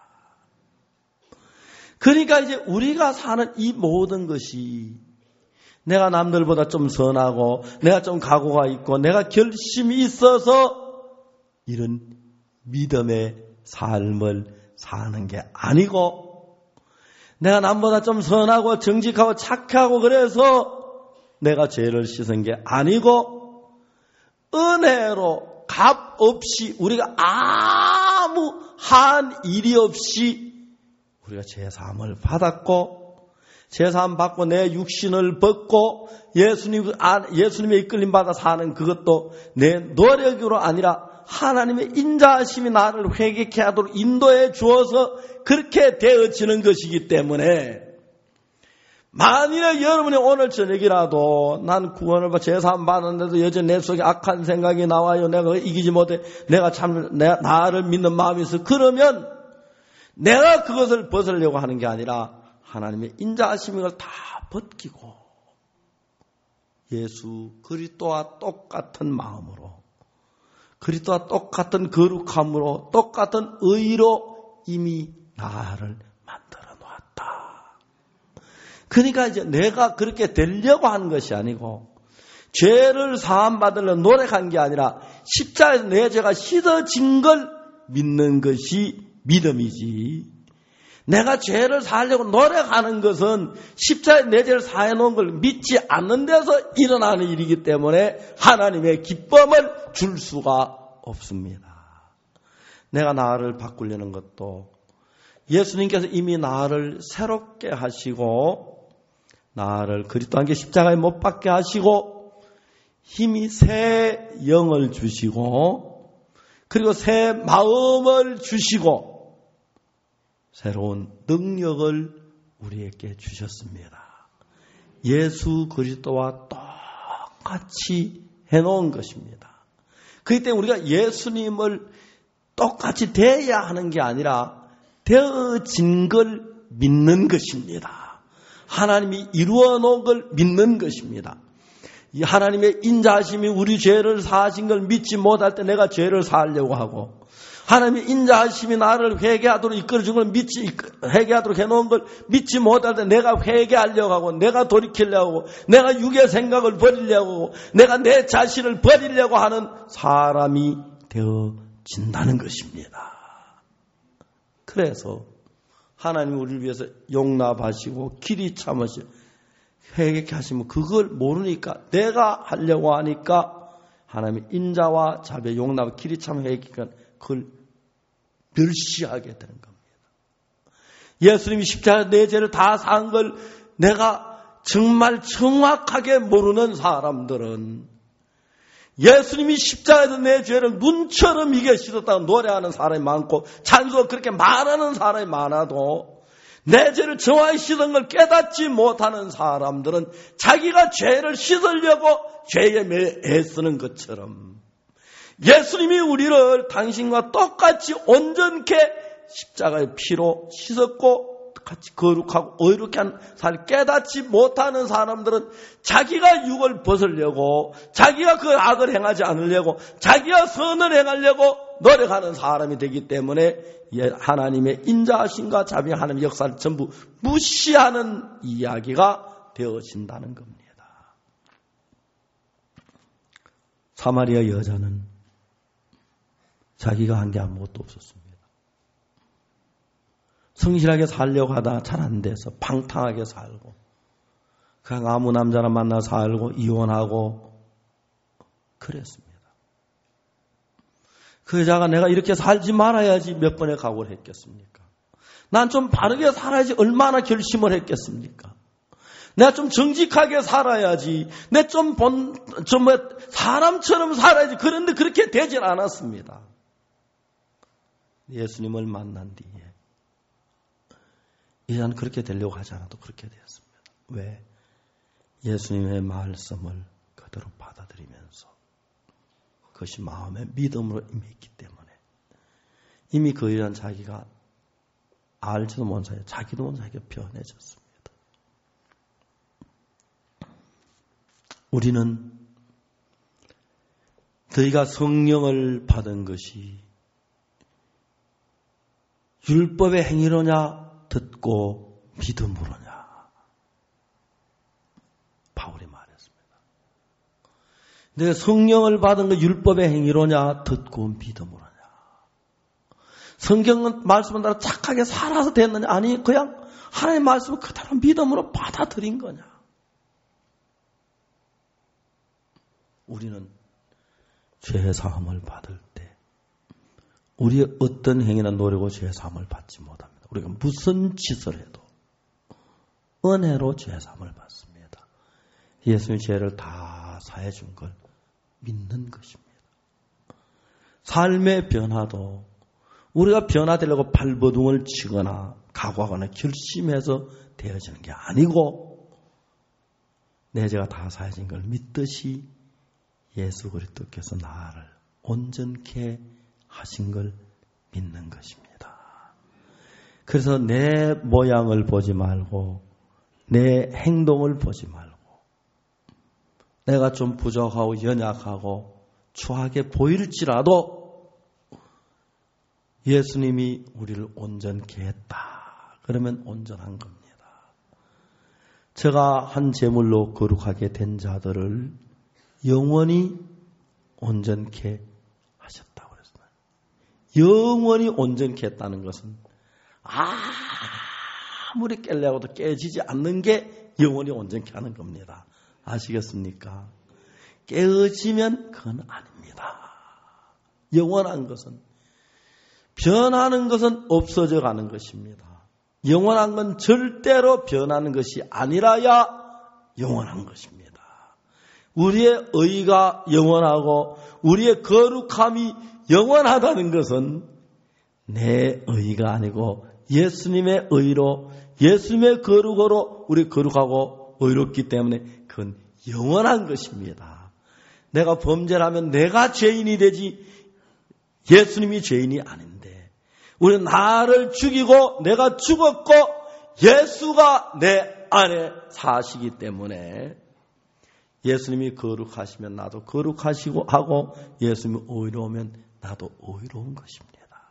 그러니까 이제 우리가 사는 이 모든 것이 내가 남들보다 좀 선하고 내가 좀 각오가 있고 내가 결심이 있어서 이런 믿음의 삶을 사는 게 아니고 내가 남보다 좀 선하고 정직하고 착하고 그래서 내가 죄를 씻은 게 아니고 은혜로 값 없이 우리가 아무 한 일이 없이 우리가 죄사함을 받았고 죄사함 받고 내 육신을 벗고 예수님, 예수님의 이끌림 받아 사는 그것도 내 노력으로 아니라 하나님의 인자하심이 나를 회개케 하도록 인도해 주어서 그렇게 되어지는 것이기 때문에 만일에 여러분이 오늘 저녁이라도 난 구원을 받아 죄사함 받았는데도 여전히 내 속에 악한 생각이 나와요. 내가 이기지 못해. 내가 참 내, 나를 믿는 마음이 있어. 그러면 내가 그것을 벗으려고 하는 게 아니라 하나님의 인자하심을 다 벗기고 예수 그리스도와 똑같은 마음으로 그리스도와 똑같은 거룩함으로 똑같은 의로 이미 나를 만들어 놓았다. 그러니까 이제 내가 그렇게 되려고 하는 것이 아니고 죄를 사함 받으려 노력한 게 아니라 십자가에서 내 죄가 씻어진 걸 믿는 것이 믿음이지. 내가 죄를 사하려고 노력하는 것은 십자가에 내 죄를 사해 놓은 걸 믿지 않는 데서 일어나는 일이기 때문에 하나님의 기쁨을 줄 수가 없습니다. 내가 나를 바꾸려는 것도 예수님께서 이미 나를 새롭게 하시고 나를 그리스도 함께 십자가에 못 박게 하시고 힘이 새 영을 주시고 그리고 새 마음을 주시고 새로운 능력을 우리에게 주셨습니다. 예수 그리스도와 똑같이 해놓은 것입니다. 그렇기 때문에 우리가 예수님을 똑같이 되어야 하는 게 아니라 되어진 걸 믿는 것입니다. 하나님이 이루어 놓은 걸 믿는 것입니다. 이 하나님의 인자하심이 우리 죄를 사하신 걸 믿지 못할 때 내가 죄를 사하려고 하고 하나님의 인자하심이 나를 회개하도록 이끌어준 걸 믿지, 회개하도록 해놓은 걸 믿지 못할 때 내가 회개하려고 하고, 내가 돌이키려고 하고, 내가 육의 생각을 버리려고 하고, 내가 내 자신을 버리려고 하는 사람이 되어진다는 것입니다. 그래서 하나님 우리를 위해서 용납하시고 길이 참으시고 회개케 하시면 그걸 모르니까 내가 하려고 하니까 하나님의 인자와 자비의 용납, 길이 참 회개니까 그걸 멸시하게 되는 겁니다. 예수님이 십자가에 내 죄를 다 산 걸 내가 정말 정확하게 모르는 사람들은 예수님이 십자가에서 내 죄를 눈처럼 이겨 씻었다고 노래하는 사람이 많고 찬송 그렇게 말하는 사람이 많아도 내 죄를 정확히 씻은 걸 깨닫지 못하는 사람들은 자기가 죄를 씻으려고 죄에 애쓰는 것처럼 예수님이 우리를 당신과 똑같이 온전케 십자가의 피로 씻었고 같이 거룩하고 의롭게 한 사람을 깨닫지 못하는 사람들은 자기가 육을 벗으려고 자기가 그 악을 행하지 않으려고 자기가 선을 행하려고 노력하는 사람이 되기 때문에 하나님의 인자하심과 자비 하나님의 역사를 전부 무시하는 이야기가 되어진다는 겁니다. 사마리아 여자는 자기가 한 게 아무것도 없었습니다. 성실하게 살려고 하다 잘 안 돼서 방탕하게 살고 그냥 아무 남자나 만나 살고 이혼하고 그랬습니다. 그 여자가 내가 이렇게 살지 말아야지 몇 번의 각오를 했겠습니까? 난 좀 바르게 살아야지 얼마나 결심을 했겠습니까? 내가 좀 정직하게 살아야지 내 좀 본, 좀 뭐 사람처럼 살아야지. 그런데 그렇게 되질 않았습니다. 예수님을 만난 뒤에 이제는 그렇게 되려고 하지 않아도 그렇게 되었습니다. 왜? 예수님의 말씀을 그대로 받아들이면서 그것이 마음의 믿음으로 임했기 때문에 이미 그 일은 자기가 알지도 못한 사이에 자기도 못한 사이에 변해졌습니다. 우리는 너희가 성령을 받은 것이 율법의 행위로냐 듣고 믿음으로냐. 바울이 말했습니다. 내가 성령을 받은 거 율법의 행위로냐 듣고 믿음으로냐. 성경은 말씀을 따라 착하게 살아서 됐느냐 아니 그냥 하나님의 말씀을 그대로 믿음으로 받아들인 거냐. 우리는 죄의 사함을 받을 때 우리의 어떤 행위나 노력으로 죄의 사함을 받지 못합니다. 우리가 무슨 짓을 해도 은혜로 죄의 사함을 받습니다. 예수님이 죄를 다 사해 준 걸 믿는 것입니다. 삶의 변화도 우리가 변화되려고 발버둥을 치거나 각오하거나 결심해서 되어지는 게 아니고 내 죄가 다 사해진 걸 믿듯이 예수 그리스도께서 나를 온전케 하신 걸 믿는 것입니다. 그래서 내 모양을 보지 말고 내 행동을 보지 말고 내가 좀 부족하고 연약하고 추하게 보일지라도 예수님이 우리를 온전케 했다. 그러면 온전한 겁니다. 제가 한 제물로 거룩하게 된 자들을 영원히 온전케 하셨다고 그랬어요. 영원히 온전케 했다는 것은 아무리 깨려고도 깨지지 않는 게 영원히 온전케 하는 겁니다. 아시겠습니까? 깨어지면 그건 아닙니다. 영원한 것은 변하는 것은 없어져 가는 것입니다. 영원한 건 절대로 변하는 것이 아니라야 영원한 것입니다. 우리의 의가 영원하고 우리의 거룩함이 영원하다는 것은 내 의가 아니고 예수님의 의로 예수님의 거룩으로 우리 거룩하고 의롭기 때문에 그건 영원한 것입니다. 내가 범죄를 하면 내가 죄인이 되지 예수님이 죄인이 아닌데 우리는 나를 죽이고 내가 죽었고 예수가 내 안에 사시기 때문에 예수님이 거룩하시면 나도 거룩하시고 하고 예수님이 의로우면 나도 의로운 것입니다.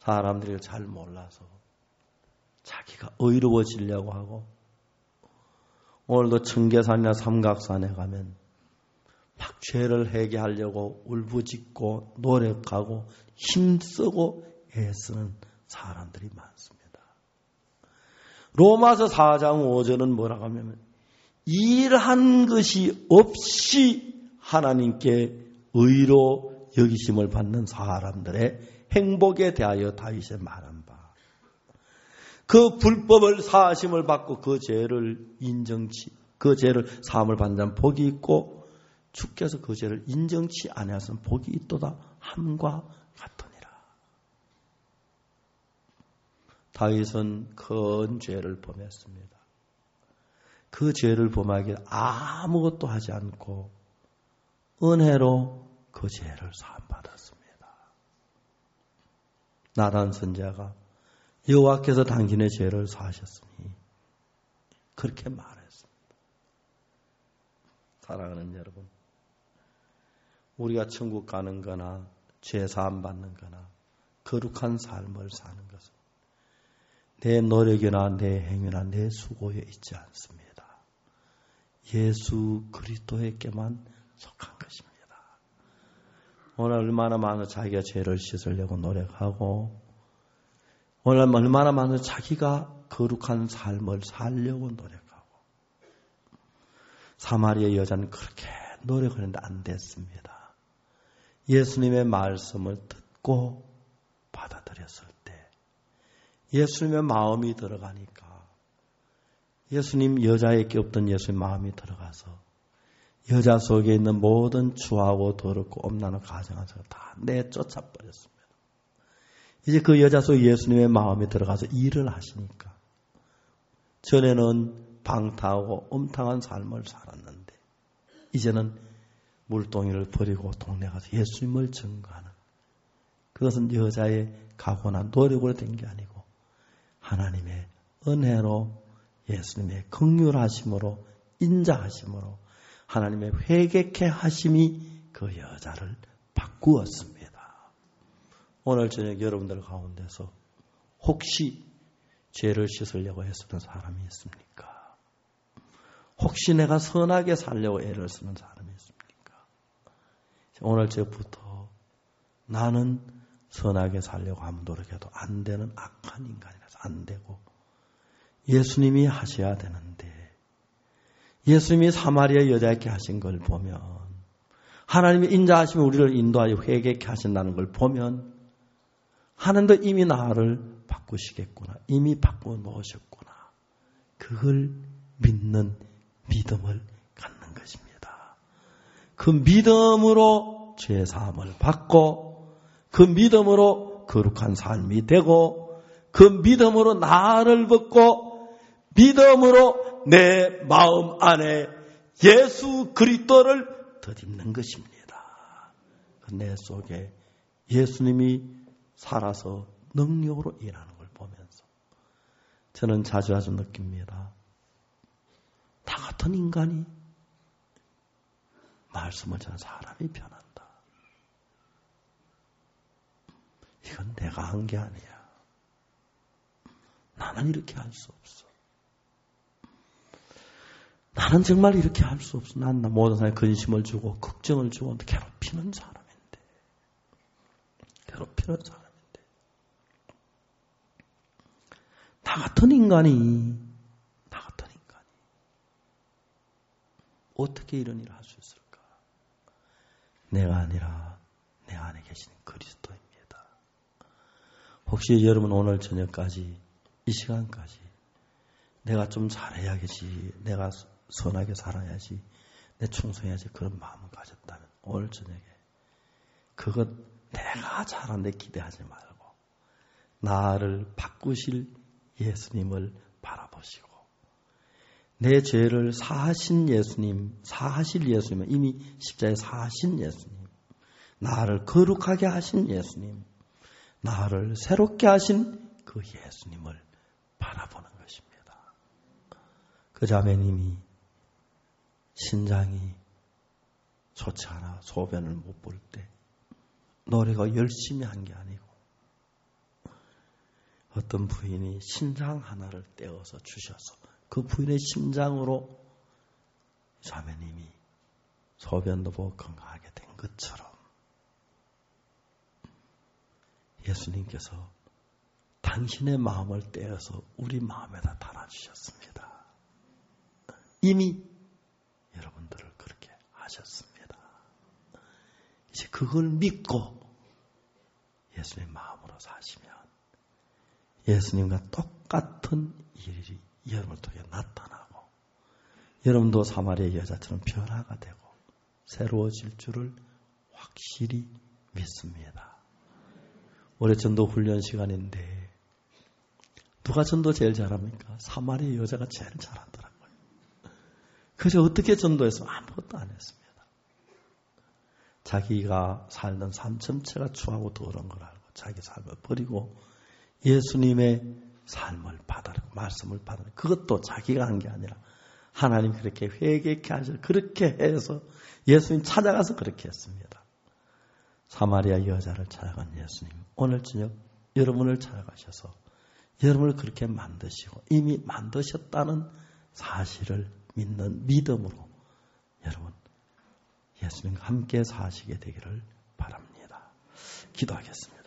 사람들이 잘 몰라서 자기가 의로워지려고 하고, 오늘도 청계산이나 삼각산에 가면 막 죄를 회개하려고 울부짖고 노력하고 힘쓰고 애쓰는 사람들이 많습니다. 로마서 사 장 오 절은 뭐라고 하면 일한 것이 없이 하나님께 의로 여기심을 받는 사람들의 행복에 대하여 다윗이 말한 바, 그 불법을 사하심을 받고 그 죄를 인정치, 그 죄를 사함을 받는 자는 복이 있고 주께서 그 죄를 인정치 아니하시는 복이 있도다 함과 같으니라. 다윗은 큰 죄를 범했습니다. 그 죄를 범하기에 아무것도 하지 않고 은혜로 그 죄를 사함받았습니다. 나단 선지자가 여호와께서 당신의 죄를 사하셨으니 그렇게 말했습니다. 사랑하는 여러분, 우리가 천국 가는 거나 죄 사함 받는 거나 거룩한 삶을 사는 것은 내 노력이나 내 행위나 내 수고에 있지 않습니다. 예수 그리스도에게만 속한 것입니다. 오늘 얼마나 많은 자기가 죄를 씻으려고 노력하고, 오늘 얼마나 많은 자기가 거룩한 삶을 살려고 노력하고, 사마리아 여자는 그렇게 노력하는데 안 됐습니다. 예수님의 말씀을 듣고 받아들였을 때 예수님의 마음이 들어가니까, 예수님 여자에게 없던 예수의 마음이 들어가서 여자 속에 있는 모든 추하고 더럽고 엄란한 가정에서 다 내쫓아 버렸습니다. 이제 그 여자 속에 예수님의 마음이 들어가서 일을 하시니까, 전에는 방탕하고 엄탕한 삶을 살았는데 이제는 물동이를 버리고 동네 가서 예수님을 증거하는, 그것은 여자의 각오나 노력으로 된 게 아니고 하나님의 은혜로, 예수님의 긍휼하심으로, 인자하심으로, 하나님의 회개케 하심이 그 여자를 바꾸었습니다. 오늘 저녁 여러분들 가운데서 혹시 죄를 씻으려고 애쓰는 사람이 있습니까? 혹시 내가 선하게 살려고 애를 쓰는 사람이 있습니까? 오늘 저부터 나는 선하게 살려고 하면 노력해도 안 되는 악한 인간이라서 안 되고, 예수님이 하셔야 되는데, 예수님이 사마리아 여자에게 하신 걸 보면, 하나님의 인자하심이 우리를 인도하여 회개케 하신다는 걸 보면, 하나님도 이미 나를 바꾸시겠구나, 이미 바꾸어 놓으셨구나, 그걸 믿는 믿음을 갖는 것입니다. 그 믿음으로 죄 사함을 받고, 그 믿음으로 거룩한 삶이 되고, 그 믿음으로 나를 벗고, 믿음으로 내 마음 안에 예수 그리스도를 덧입는 것입니다. 내 속에 예수님이 살아서 능력으로 일하는 걸 보면서 저는 자주 자주 느낍니다. 나 같은 인간이 말씀을 전하는 사람이 변한다. 이건 내가 한 게 아니야. 나는 이렇게 할 수 없어. 나는 정말 이렇게 할 수 없어. 난 모든 사람에 근심을 주고 걱정을 주고 괴롭히는 사람인데. 괴롭히는 사람인데. 나 같은 인간이, 나 같은 인간이 어떻게 이런 일을 할 수 있을까? 내가 아니라 내 안에 계신 그리스도입니다. 혹시 여러분 오늘 저녁까지, 이 시간까지 내가 좀 잘해야겠지, 내가 선하게 살아야지, 내 충성해야지, 그런 마음을 가졌다면 오늘 저녁에 그것 내가 잘하는데 기대하지 말고 나를 바꾸실 예수님을 바라보시고, 내 죄를 사하신 예수님, 사하실 예수님은 이미 십자가에 사하신 예수님, 나를 거룩하게 하신 예수님, 나를 새롭게 하신 그 예수님을 바라보는 것입니다. 그 자매님이 신장이 좋지 않아 소변을 못 볼 때 노래가 열심히 한 게 아니고 어떤 부인이 신장 하나를 떼어서 주셔서 그 부인의 심장으로 자매님이 소변도 보고 건강하게 된 것처럼 예수님께서 당신의 마음을 떼어서 우리 마음에다 달아주셨습니다. 이미 여러분들을 그렇게 하셨습니다. 이제 그걸 믿고 예수님 마음으로 사시면 예수님과 똑같은 일이 여러분을 통해 나타나고 여러분도 사마리아 여자처럼 변화가 되고 새로워질 줄을 확실히 믿습니다. 올해 전도 훈련 시간인데 누가 전도 제일 잘합니까? 사마리아 여자가 제일 잘하더라고요. 그래서 어떻게 전도해서 아무것도 안 했습니다. 자기가 살던 삶 전체가 추하고 더러운 걸 알고 자기 삶을 버리고 예수님의 삶을 받아라, 말씀을 받아라. 그것도 자기가 한 게 아니라 하나님 그렇게 회개케 하셔서 그렇게 해서 예수님 찾아가서 그렇게 했습니다. 사마리아 여자를 찾아간 예수님, 오늘 저녁 여러분을 찾아가셔서 여러분을 그렇게 만드시고 이미 만드셨다는 사실을 믿는 믿음으로 여러분 예수님과 함께 사시게 되기를 바랍니다. 기도하겠습니다.